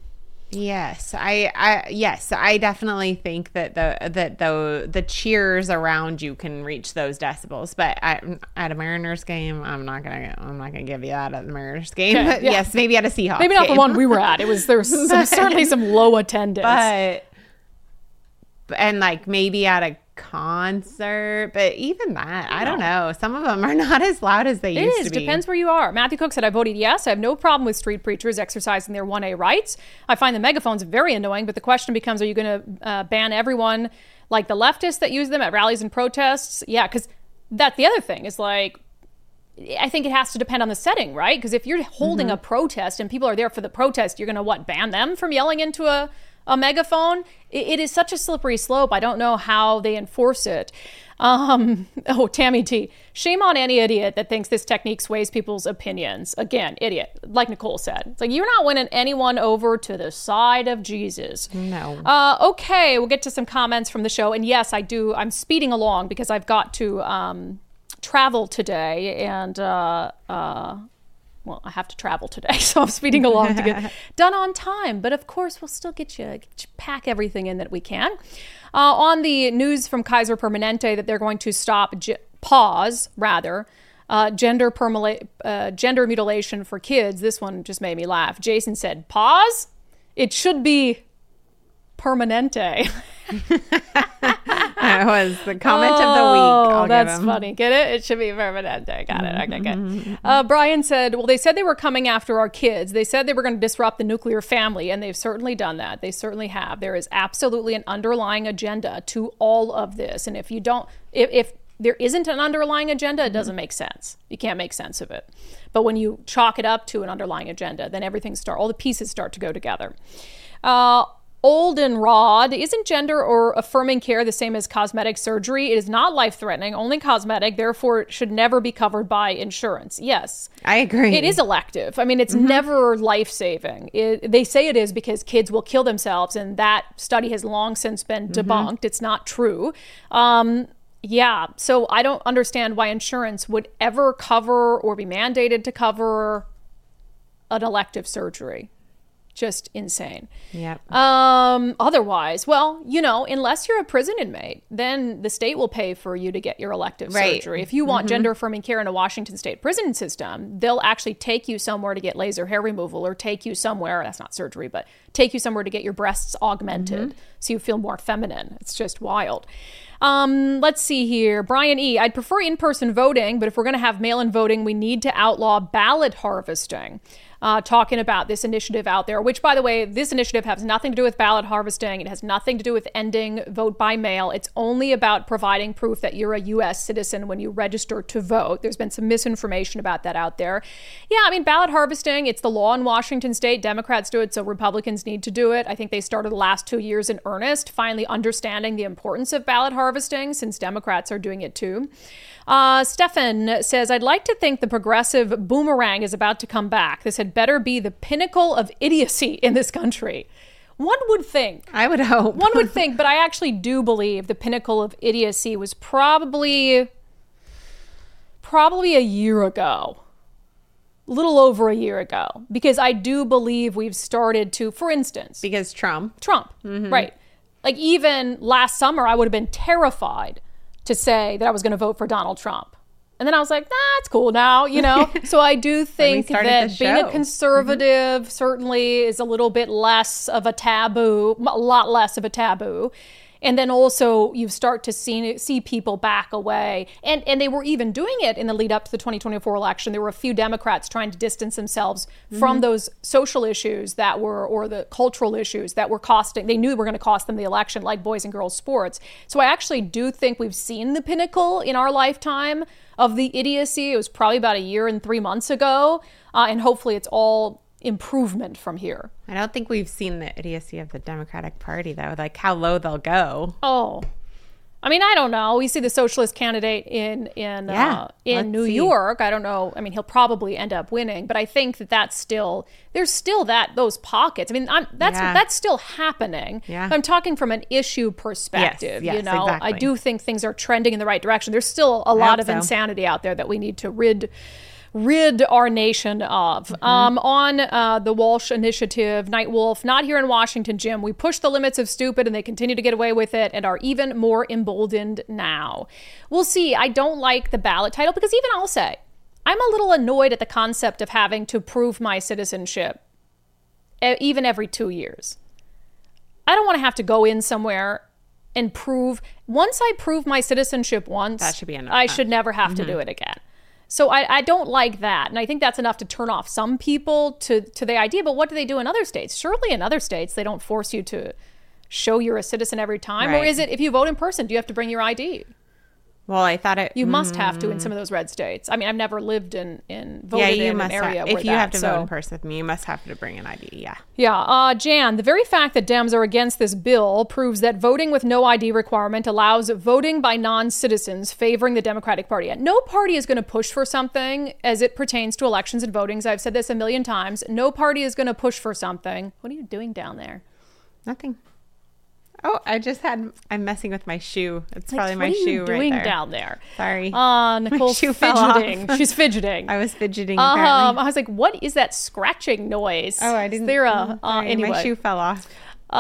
Yes, I, I yes, I definitely think that the that the the cheers around you can reach those decibels. But I, at a Mariners game, I'm not gonna I'm not gonna give you that at the Mariners game. Okay, But yeah. yes, maybe at a Seahawks. Maybe not game. the one we were at. It was there was some, certainly some low attendance. but and like maybe at a concert. But even that, I don't know. Some of them are not as loud as they It used is. to be. Depends where you are. Matthew Cook said, I voted yes. I have no problem with street preachers exercising their one A rights. I find the megaphones very annoying, but the question becomes, are you going to uh, ban everyone like the leftists that use them at rallies and protests? Yeah, because that's the other thing is like, I think it has to depend on the setting, right? Because if you're holding mm-hmm. a protest and people are there for the protest, you're going to, what, ban them from yelling into a a megaphone? It, it is such a slippery slope. I don't know how they enforce it. Um, oh, Tammy T. Shame on any idiot that thinks this technique sways people's opinions. Again, idiot. Like Nicole said. It's like, you're not winning anyone over to the side of Jesus. No. Uh, okay, we'll get to some comments from the show. And yes, I do. I'm speeding along because I've got to um, travel today. And... Uh, uh, Well, I have to travel today, so I'm speeding along to get done on time. But of course, we'll still get you, get you pack everything in that we can. Uh, on the news from Kaiser Permanente that they're going to stop, ge- pause rather, uh, gender permala- uh, gender mutilation for kids. This one just made me laugh. Jason said, pause? It should be Permanente. That was the comment oh, of the week. I'll that's give him. funny. Get it? It should be Permanente. Got it. Okay, good. Uh, Brian said, well, they said they were coming after our kids. They said they were going to disrupt the nuclear family, and they've certainly done that. They certainly have. There is absolutely an underlying agenda to all of this. And if you don't, if, if there isn't an underlying agenda, it doesn't make sense. You can't make sense of it. But when you chalk it up to an underlying agenda, then everything start, all the pieces start to go together. Uh, Olden Rod, isn't gender or affirming care the same as cosmetic surgery? It is not life-threatening, only cosmetic, therefore it should never be covered by insurance. Yes. I agree. It is elective. I mean, it's mm-hmm. never life-saving. It, they say it is because kids will kill themselves, and that study has long since been debunked. Mm-hmm. It's not true. Um, yeah, so I don't understand why insurance would ever cover or be mandated to cover an elective surgery. Just insane. Yep. Um, otherwise, well, you know, unless you're a prison inmate, then the state will pay for you to get your elective right. surgery. If you want mm-hmm. gender affirming care in a Washington state prison system, they'll actually take you somewhere to get laser hair removal or take you somewhere, that's not surgery, but take you somewhere to get your breasts augmented mm-hmm. so you feel more feminine. It's just wild. Um, let's see here. Brian E. I'd prefer in-person voting, but if we're going to have mail-in voting, we need to outlaw ballot harvesting. Uh, talking about this initiative out there, which, by the way, this initiative has nothing to do with ballot harvesting. It has nothing to do with ending vote by mail. It's only about providing proof that you're a U S citizen when you register to vote. There's been some misinformation about that out there. Yeah, I mean, ballot harvesting, it's the law in Washington state. Democrats do it, so Republicans need to do it. I think they started the last two years in earnest, finally understanding the importance of ballot harvesting, since Democrats are doing it too. Uh, Stefan says, I'd like to think the progressive boomerang is about to come back. This had better be the pinnacle of idiocy in this country. One would think. I would hope. One would think, but I actually do believe the pinnacle of idiocy was probably, probably a year ago. A little over a year ago. Because I do believe we've started to, for instance. Because Trump. Trump, mm-hmm. right. Like even last summer, I would have been terrified to say that I was going to vote for Donald Trump. And then I was like, that's cool now, you know? So I do think that being a conservative mm-hmm. certainly is a little bit less of a taboo, a lot less of a taboo. And then also you start to see see people back away. And and they were even doing it in the lead up to the twenty twenty-four election. There were a few Democrats trying to distance themselves mm-hmm. from those social issues that were, or the cultural issues that were costing, they knew were going to cost them the election, like boys and girls sports. So I actually do think we've seen the pinnacle in our lifetime of the idiocy. It was probably about a year and three months ago. Uh, and hopefully it's all improvement from here. I don't think we've seen the idiocy of the Democratic Party, though, like how low they'll go. Oh, I mean, I don't know. We see the socialist candidate in in yeah, uh, in New see. York. I don't know. I mean, he'll probably end up winning, but I think that that's still, there's still that those pockets. I mean, I'm, that's yeah. that's still happening. Yeah. I'm talking from an issue perspective. Yes, yes, you know, exactly. I do think things are trending in the right direction. There's still a lot of so. insanity out there that we need to rid rid our nation of. Mm-hmm. Um, on uh, the Walsh Initiative, Night Wolf, not here in Washington, Jim. We push the limits of stupid and they continue to get away with it and are even more emboldened now. We'll see. I don't like the ballot title because even I'll say, I'm a little annoyed at the concept of having to prove my citizenship even every two years. I don't want to have to go in somewhere and prove. Once I prove my citizenship once, that should be enough. I should never have mm-hmm. to do it again. So I, I don't like that. And I think that's enough to turn off some people to, to the idea. But what do they do in other states? Surely in other states, they don't force you to show you're a citizen every time. Right. Or is it if you vote in person, do you have to bring your I D? Well, I thought it... You mm, must have to in some of those red states. I mean, I've never lived in, in voted yeah, you in must an area have, where if you that, have to so. vote in person with me, you must have to bring an I D, yeah. Yeah. Uh, Jan, the very fact that Dems are against this bill proves that voting with no I D requirement allows voting by non-citizens favoring the Democratic Party. No party is going to push for something as it pertains to elections and votings. I've said this a million times. No party is going to push for something. What are you doing down there? Nothing. Oh, I just had, I'm messing with my shoe. It's like, probably my shoe right there. What are you doing down there? Sorry. Uh, Nicole's shoe fidgeting. She's fidgeting. I was fidgeting, um, apparently. I was like, what is that scratching noise? Oh, I didn't. Is there a, uh, anyway. My shoe fell off.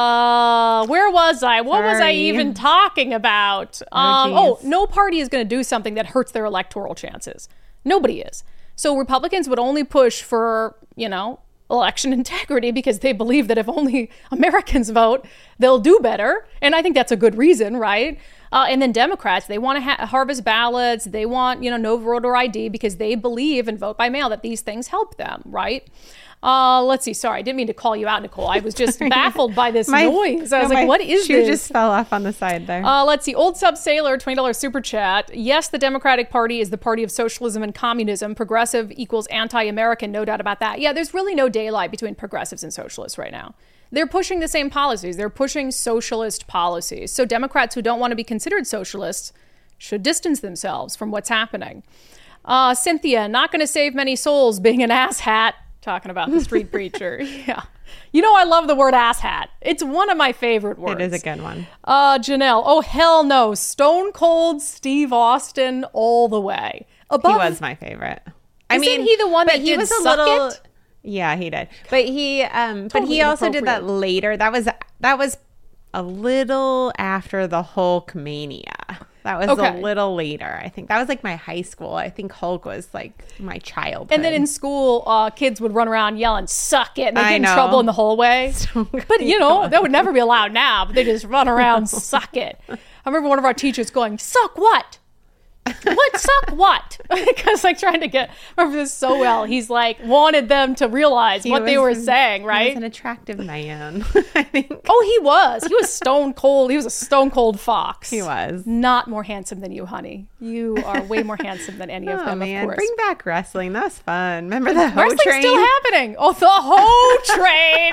Uh, where was I? What Sorry. was I even talking about? Oh, um, oh no party is going to do something that hurts their electoral chances. Nobody is. So Republicans would only push for, you know, election integrity because they believe that if only Americans vote, they'll do better. And I think that's a good reason, right? Uh, and then Democrats, they want to ha- harvest ballots. They want, you know, no voter I D because they believe and vote by mail that these things help them, right? Uh, let's see. Sorry, I didn't mean to call you out, Nicole. I was just baffled by this my, noise. I was no, like, what is shoe this? Shoe just fell off on the side there. Uh, let's see. Old Sub Sailor, twenty dollars super chat. Yes, the Democratic Party is the party of socialism and communism. Progressive equals anti-American. No doubt about that. Yeah, there's really no daylight between progressives and socialists right now. They're pushing the same policies. They're pushing socialist policies. So Democrats who don't want to be considered socialists should distance themselves from what's happening. Uh, Cynthia, not going to save many souls being an asshat. Talking about the street preacher. Yeah. You know, I love the word asshat. It's one of my favorite words. It is a good one. Uh, Janelle, oh, hell no. Stone Cold Steve Austin all the way. Above, he was my favorite. I Isn't mean, he the one that he did was a Suck little, It? Yeah, he did. But he, um, Totally but he also did that inappropriate. later. That was that was a little after the Hulk mania. That was Okay. a little later. I think that was like my high school. I think Hulk was like my childhood. And then in school, uh, kids would run around yelling, suck it. And they I get in know. trouble in the hallway. But, you know, that would never be allowed now. But they just run around, suck it. I remember one of our teachers going, suck what? What? Suck what? Because like trying to get, I remember this so well. He's like, wanted them to realize He what they were was- saying, He right? was an attractive man. I think Oh, he was. He was stone cold. He was a stone cold fox. he was. Not more handsome than you, honey. You are way more handsome than any of Oh them, man, of course. bring back wrestling. That was fun. Remember the Ho Wrestling's Train? still happening. Oh, the Ho Train.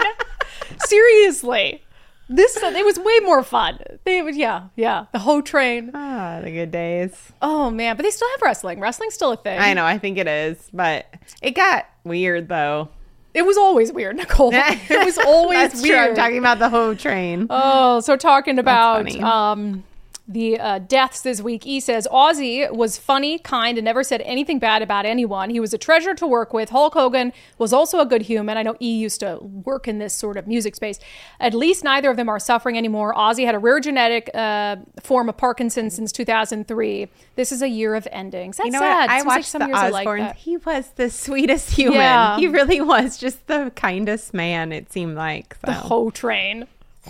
Seriously. This, uh, it was way more fun. They would, yeah, yeah. The Ho Train. Ah, the good days. Oh, man. But they still have wrestling. Wrestling's still a thing. I know. I think it is, but it got weird though. It was always weird, Nicole. It was always That's weird. true. I'm talking about the Ho Train. Oh, so talking about funny. um, the uh, deaths this week, E says, Ozzy was funny, kind, and never said anything bad about anyone. He was a treasure to work with. Hulk Hogan was also a good human. I know E used to work in this sort of music space. At least neither of them are suffering anymore. Ozzy had a rare genetic uh, form of Parkinson's since two thousand three. This is a year of endings. That's You know sad. what? I Seems like watched some the years are like Osbournes. that. He was the sweetest human. Yeah. He really was just the kindest man, it seemed like. So. The Ho Train.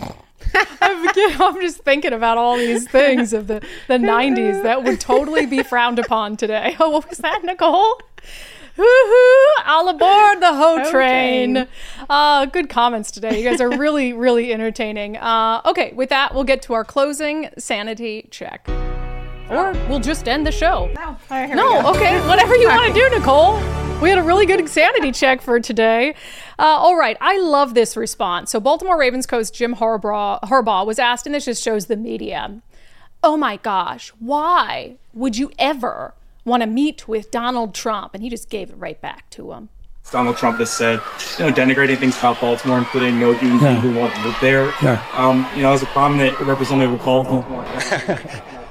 I'm, I'm just thinking about all these things of the, the nineties that would totally be frowned upon today. Oh, what was that, Nicole? Woohoo! All aboard the Ho, Ho Train. Train. Uh, good comments today. You guys are really, really entertaining. Uh, okay, with that, we'll get to our closing sanity check. Or we'll just end the show. No, All right, here we No, go. okay, whatever you want to do, Nicole. We had a really good sanity check for today. Uh, all right, I love this response. So Baltimore Ravens coach Jim Harbaugh, Harbaugh was asked, and this just shows the media, oh my gosh, why would you ever want to meet with Donald Trump? And he just gave it right back to him. Donald Trump has said, you know, denigrating things about Baltimore, including no human being who wants to live there. Yeah. Um, you know, as a prominent representative of Baltimore.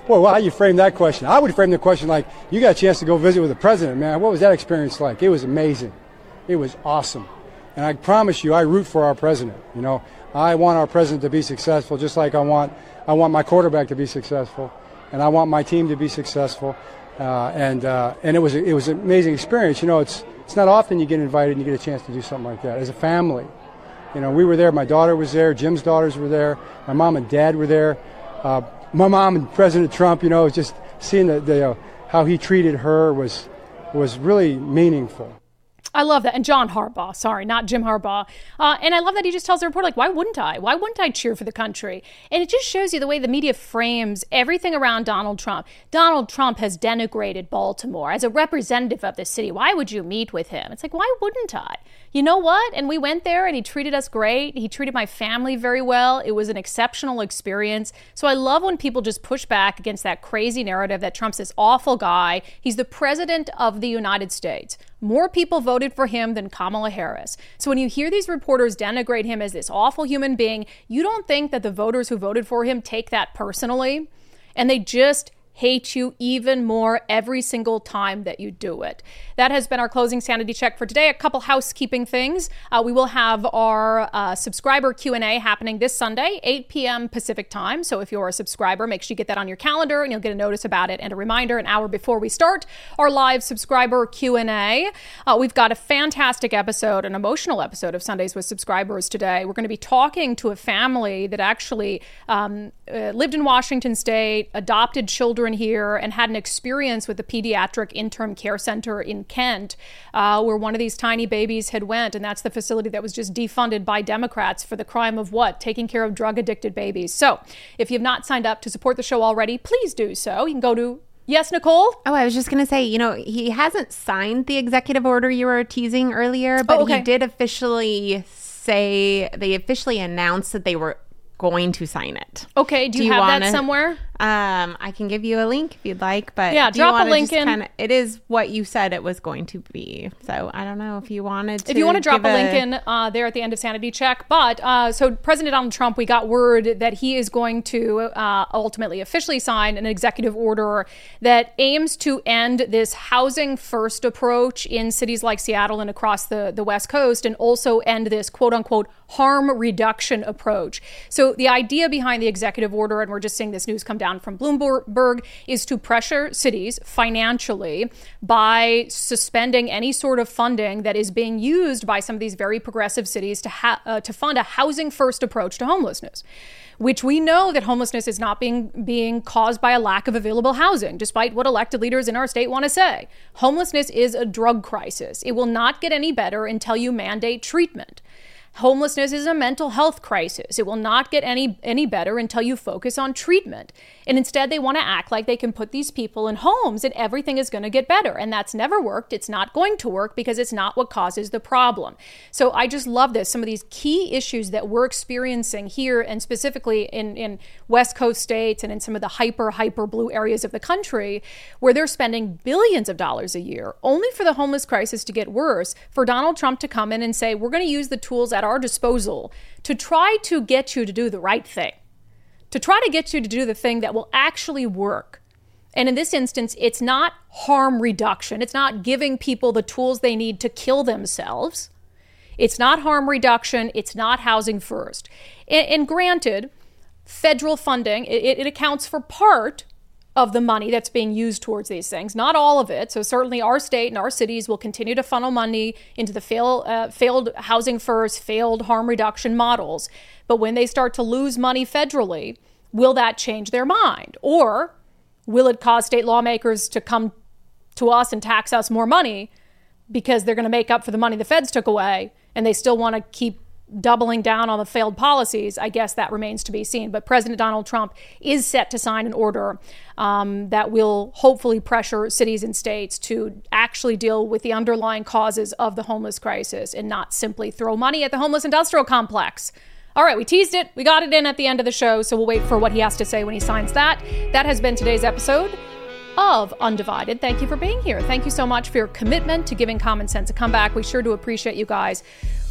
Boy, well, how you frame that question? I would frame the question like, you got a chance to go visit with the president, man. What was that experience like? It was amazing. It was awesome. And I promise you, I root for our president. You know, I want our president to be successful, just like I want I want my quarterback to be successful, and I want my team to be successful. Uh, and uh, and it was it was an amazing experience. You know, it's it's not often you get invited and you get a chance to do something like that as a family. You know, we were there. My daughter was there. Jim's daughters were there. My mom and dad were there. Uh, my mom and President Trump. You know, just seeing the, the uh, how he treated her was was really meaningful. I love that. And John Harbaugh, sorry, not Jim Harbaugh. Uh, and I love that he just tells the reporter, like, why wouldn't I? Why wouldn't I cheer for the country? And it just shows you the way the media frames everything around Donald Trump. Donald Trump has denigrated Baltimore as a representative of the city. Why would you meet with him? It's like, why wouldn't I? You know what? And we went there and he treated us great. He treated my family very well. It was an exceptional experience. So I love when people just push back against that crazy narrative that Trump's this awful guy. He's the president of the United States. More people voted for him than Kamala Harris. So when you hear these reporters denigrate him as this awful human being, you don't think that the voters who voted for him take that personally, and they just hate you even more every single time that you do it. That has been our closing sanity check for today. A couple housekeeping things. Uh, we will have our uh, subscriber Q and A happening this Sunday, eight p.m. Pacific time. So if you're a subscriber, make sure you get that on your calendar and you'll get a notice about it and a reminder an hour before we start our live subscriber Q and A. Uh, we've got a fantastic episode, an emotional episode of Sundays with Subscribers today. We're going to be talking to a family that actually um, uh, lived in Washington State, adopted children here, and had an experience with the Pediatric Interim Care Center in Kent, uh, where one of these tiny babies had went, and that's the facility that was just defunded by Democrats for the crime of what? Taking care of drug-addicted babies. So if you've not signed up to support the show already, please do so. You can go to Yes, Nicole? Oh, I was just going to say, you know, he hasn't signed the executive order you were teasing earlier, but oh, okay. He did officially say, they officially announced that they were going to sign it. Okay, do, do you, you have wanna, that somewhere? Um, I can give you a link if you'd like, but yeah, drop a link in. Kinda, it is what you said it was going to be. So I don't know if you wanted to. If you want to drop a, a link in uh, there at the end of Sanity Check. But uh, so President Donald Trump, we got word that he is going to uh, ultimately officially sign an executive order that aims to end this housing first approach in cities like Seattle and across the, the West Coast, and also end this quote unquote harm reduction approach. So the idea behind the executive order, and we're just seeing this news come down from Bloomberg, is to pressure cities financially by suspending any sort of funding that is being used by some of these very progressive cities to ha- uh, to fund a housing first approach to homelessness, which we know that homelessness is not being being caused by a lack of available housing, despite what elected leaders in our state want to say. Homelessness is a drug crisis. It will not get any better until you mandate treatment. Homelessness is a mental health crisis. It will not get any any better until you focus on treatment. And instead, they want to act like they can put these people in homes and everything is going to get better. And that's never worked. It's not going to work because it's not what causes the problem. So I just love this. Some of these key issues that we're experiencing here, and specifically in, in West Coast states and in some of the hyper, hyper blue areas of the country, where they're spending billions of dollars a year only for the homeless crisis to get worse, for Donald Trump to come in and say, we're going to use the tools at our disposal to try to get you to do the right thing, to try to get you to do the thing that will actually work. And in this instance, it's not harm reduction. It's not giving people the tools they need to kill themselves. It's not harm reduction. It's not housing first. And, and granted, federal funding, it, it accounts for part of the money that's being used towards these things, not all of it. So certainly our state and our cities will continue to funnel money into the fail, uh, failed housing first, failed harm reduction models. But when they start to lose money federally, will that change their mind? Or will it cause state lawmakers to come to us and tax us more money because they're going to make up for the money the feds took away and they still want to keep doubling down on the failed policies? I guess that remains to be seen. But President Donald Trump is set to sign an order um, that will hopefully pressure cities and states to actually deal with the underlying causes of the homeless crisis and not simply throw money at the homeless industrial complex. All right, we teased it. We got it in at the end of the show, so we'll wait for what he has to say when he signs that. That has been today's episode of Undivided. Thank you for being here. Thank you so much for your commitment to giving common sense a comeback. We sure do appreciate you guys.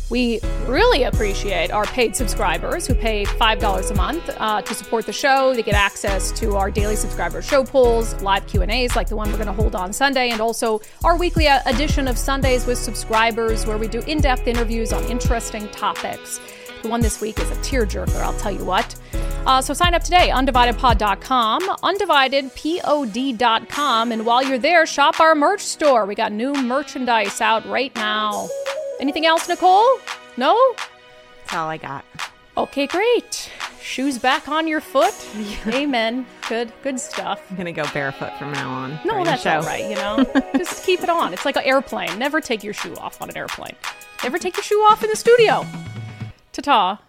We really appreciate our paid subscribers who pay five dollars a month uh, to support the show. They get access to our daily subscriber show polls, live Q and A's like the one we're going to hold on Sunday, and also our weekly edition of Sundays with Subscribers, where we do in-depth interviews on interesting topics. The one this week is a tearjerker, I'll tell you what. Uh, so sign up today, undivided pod dot com, undivided pod dot com, and while you're there, shop our merch store. We got new merchandise out right now. Anything else, Nicole? No? That's all I got. Okay, great. Shoes back on your foot. Amen. Good, good stuff. I'm going to go barefoot from now on. No, that's all right, you know. Just keep it on. It's like an airplane. Never take your shoe off on an airplane. Never take your shoe off in the studio. Ta-ta.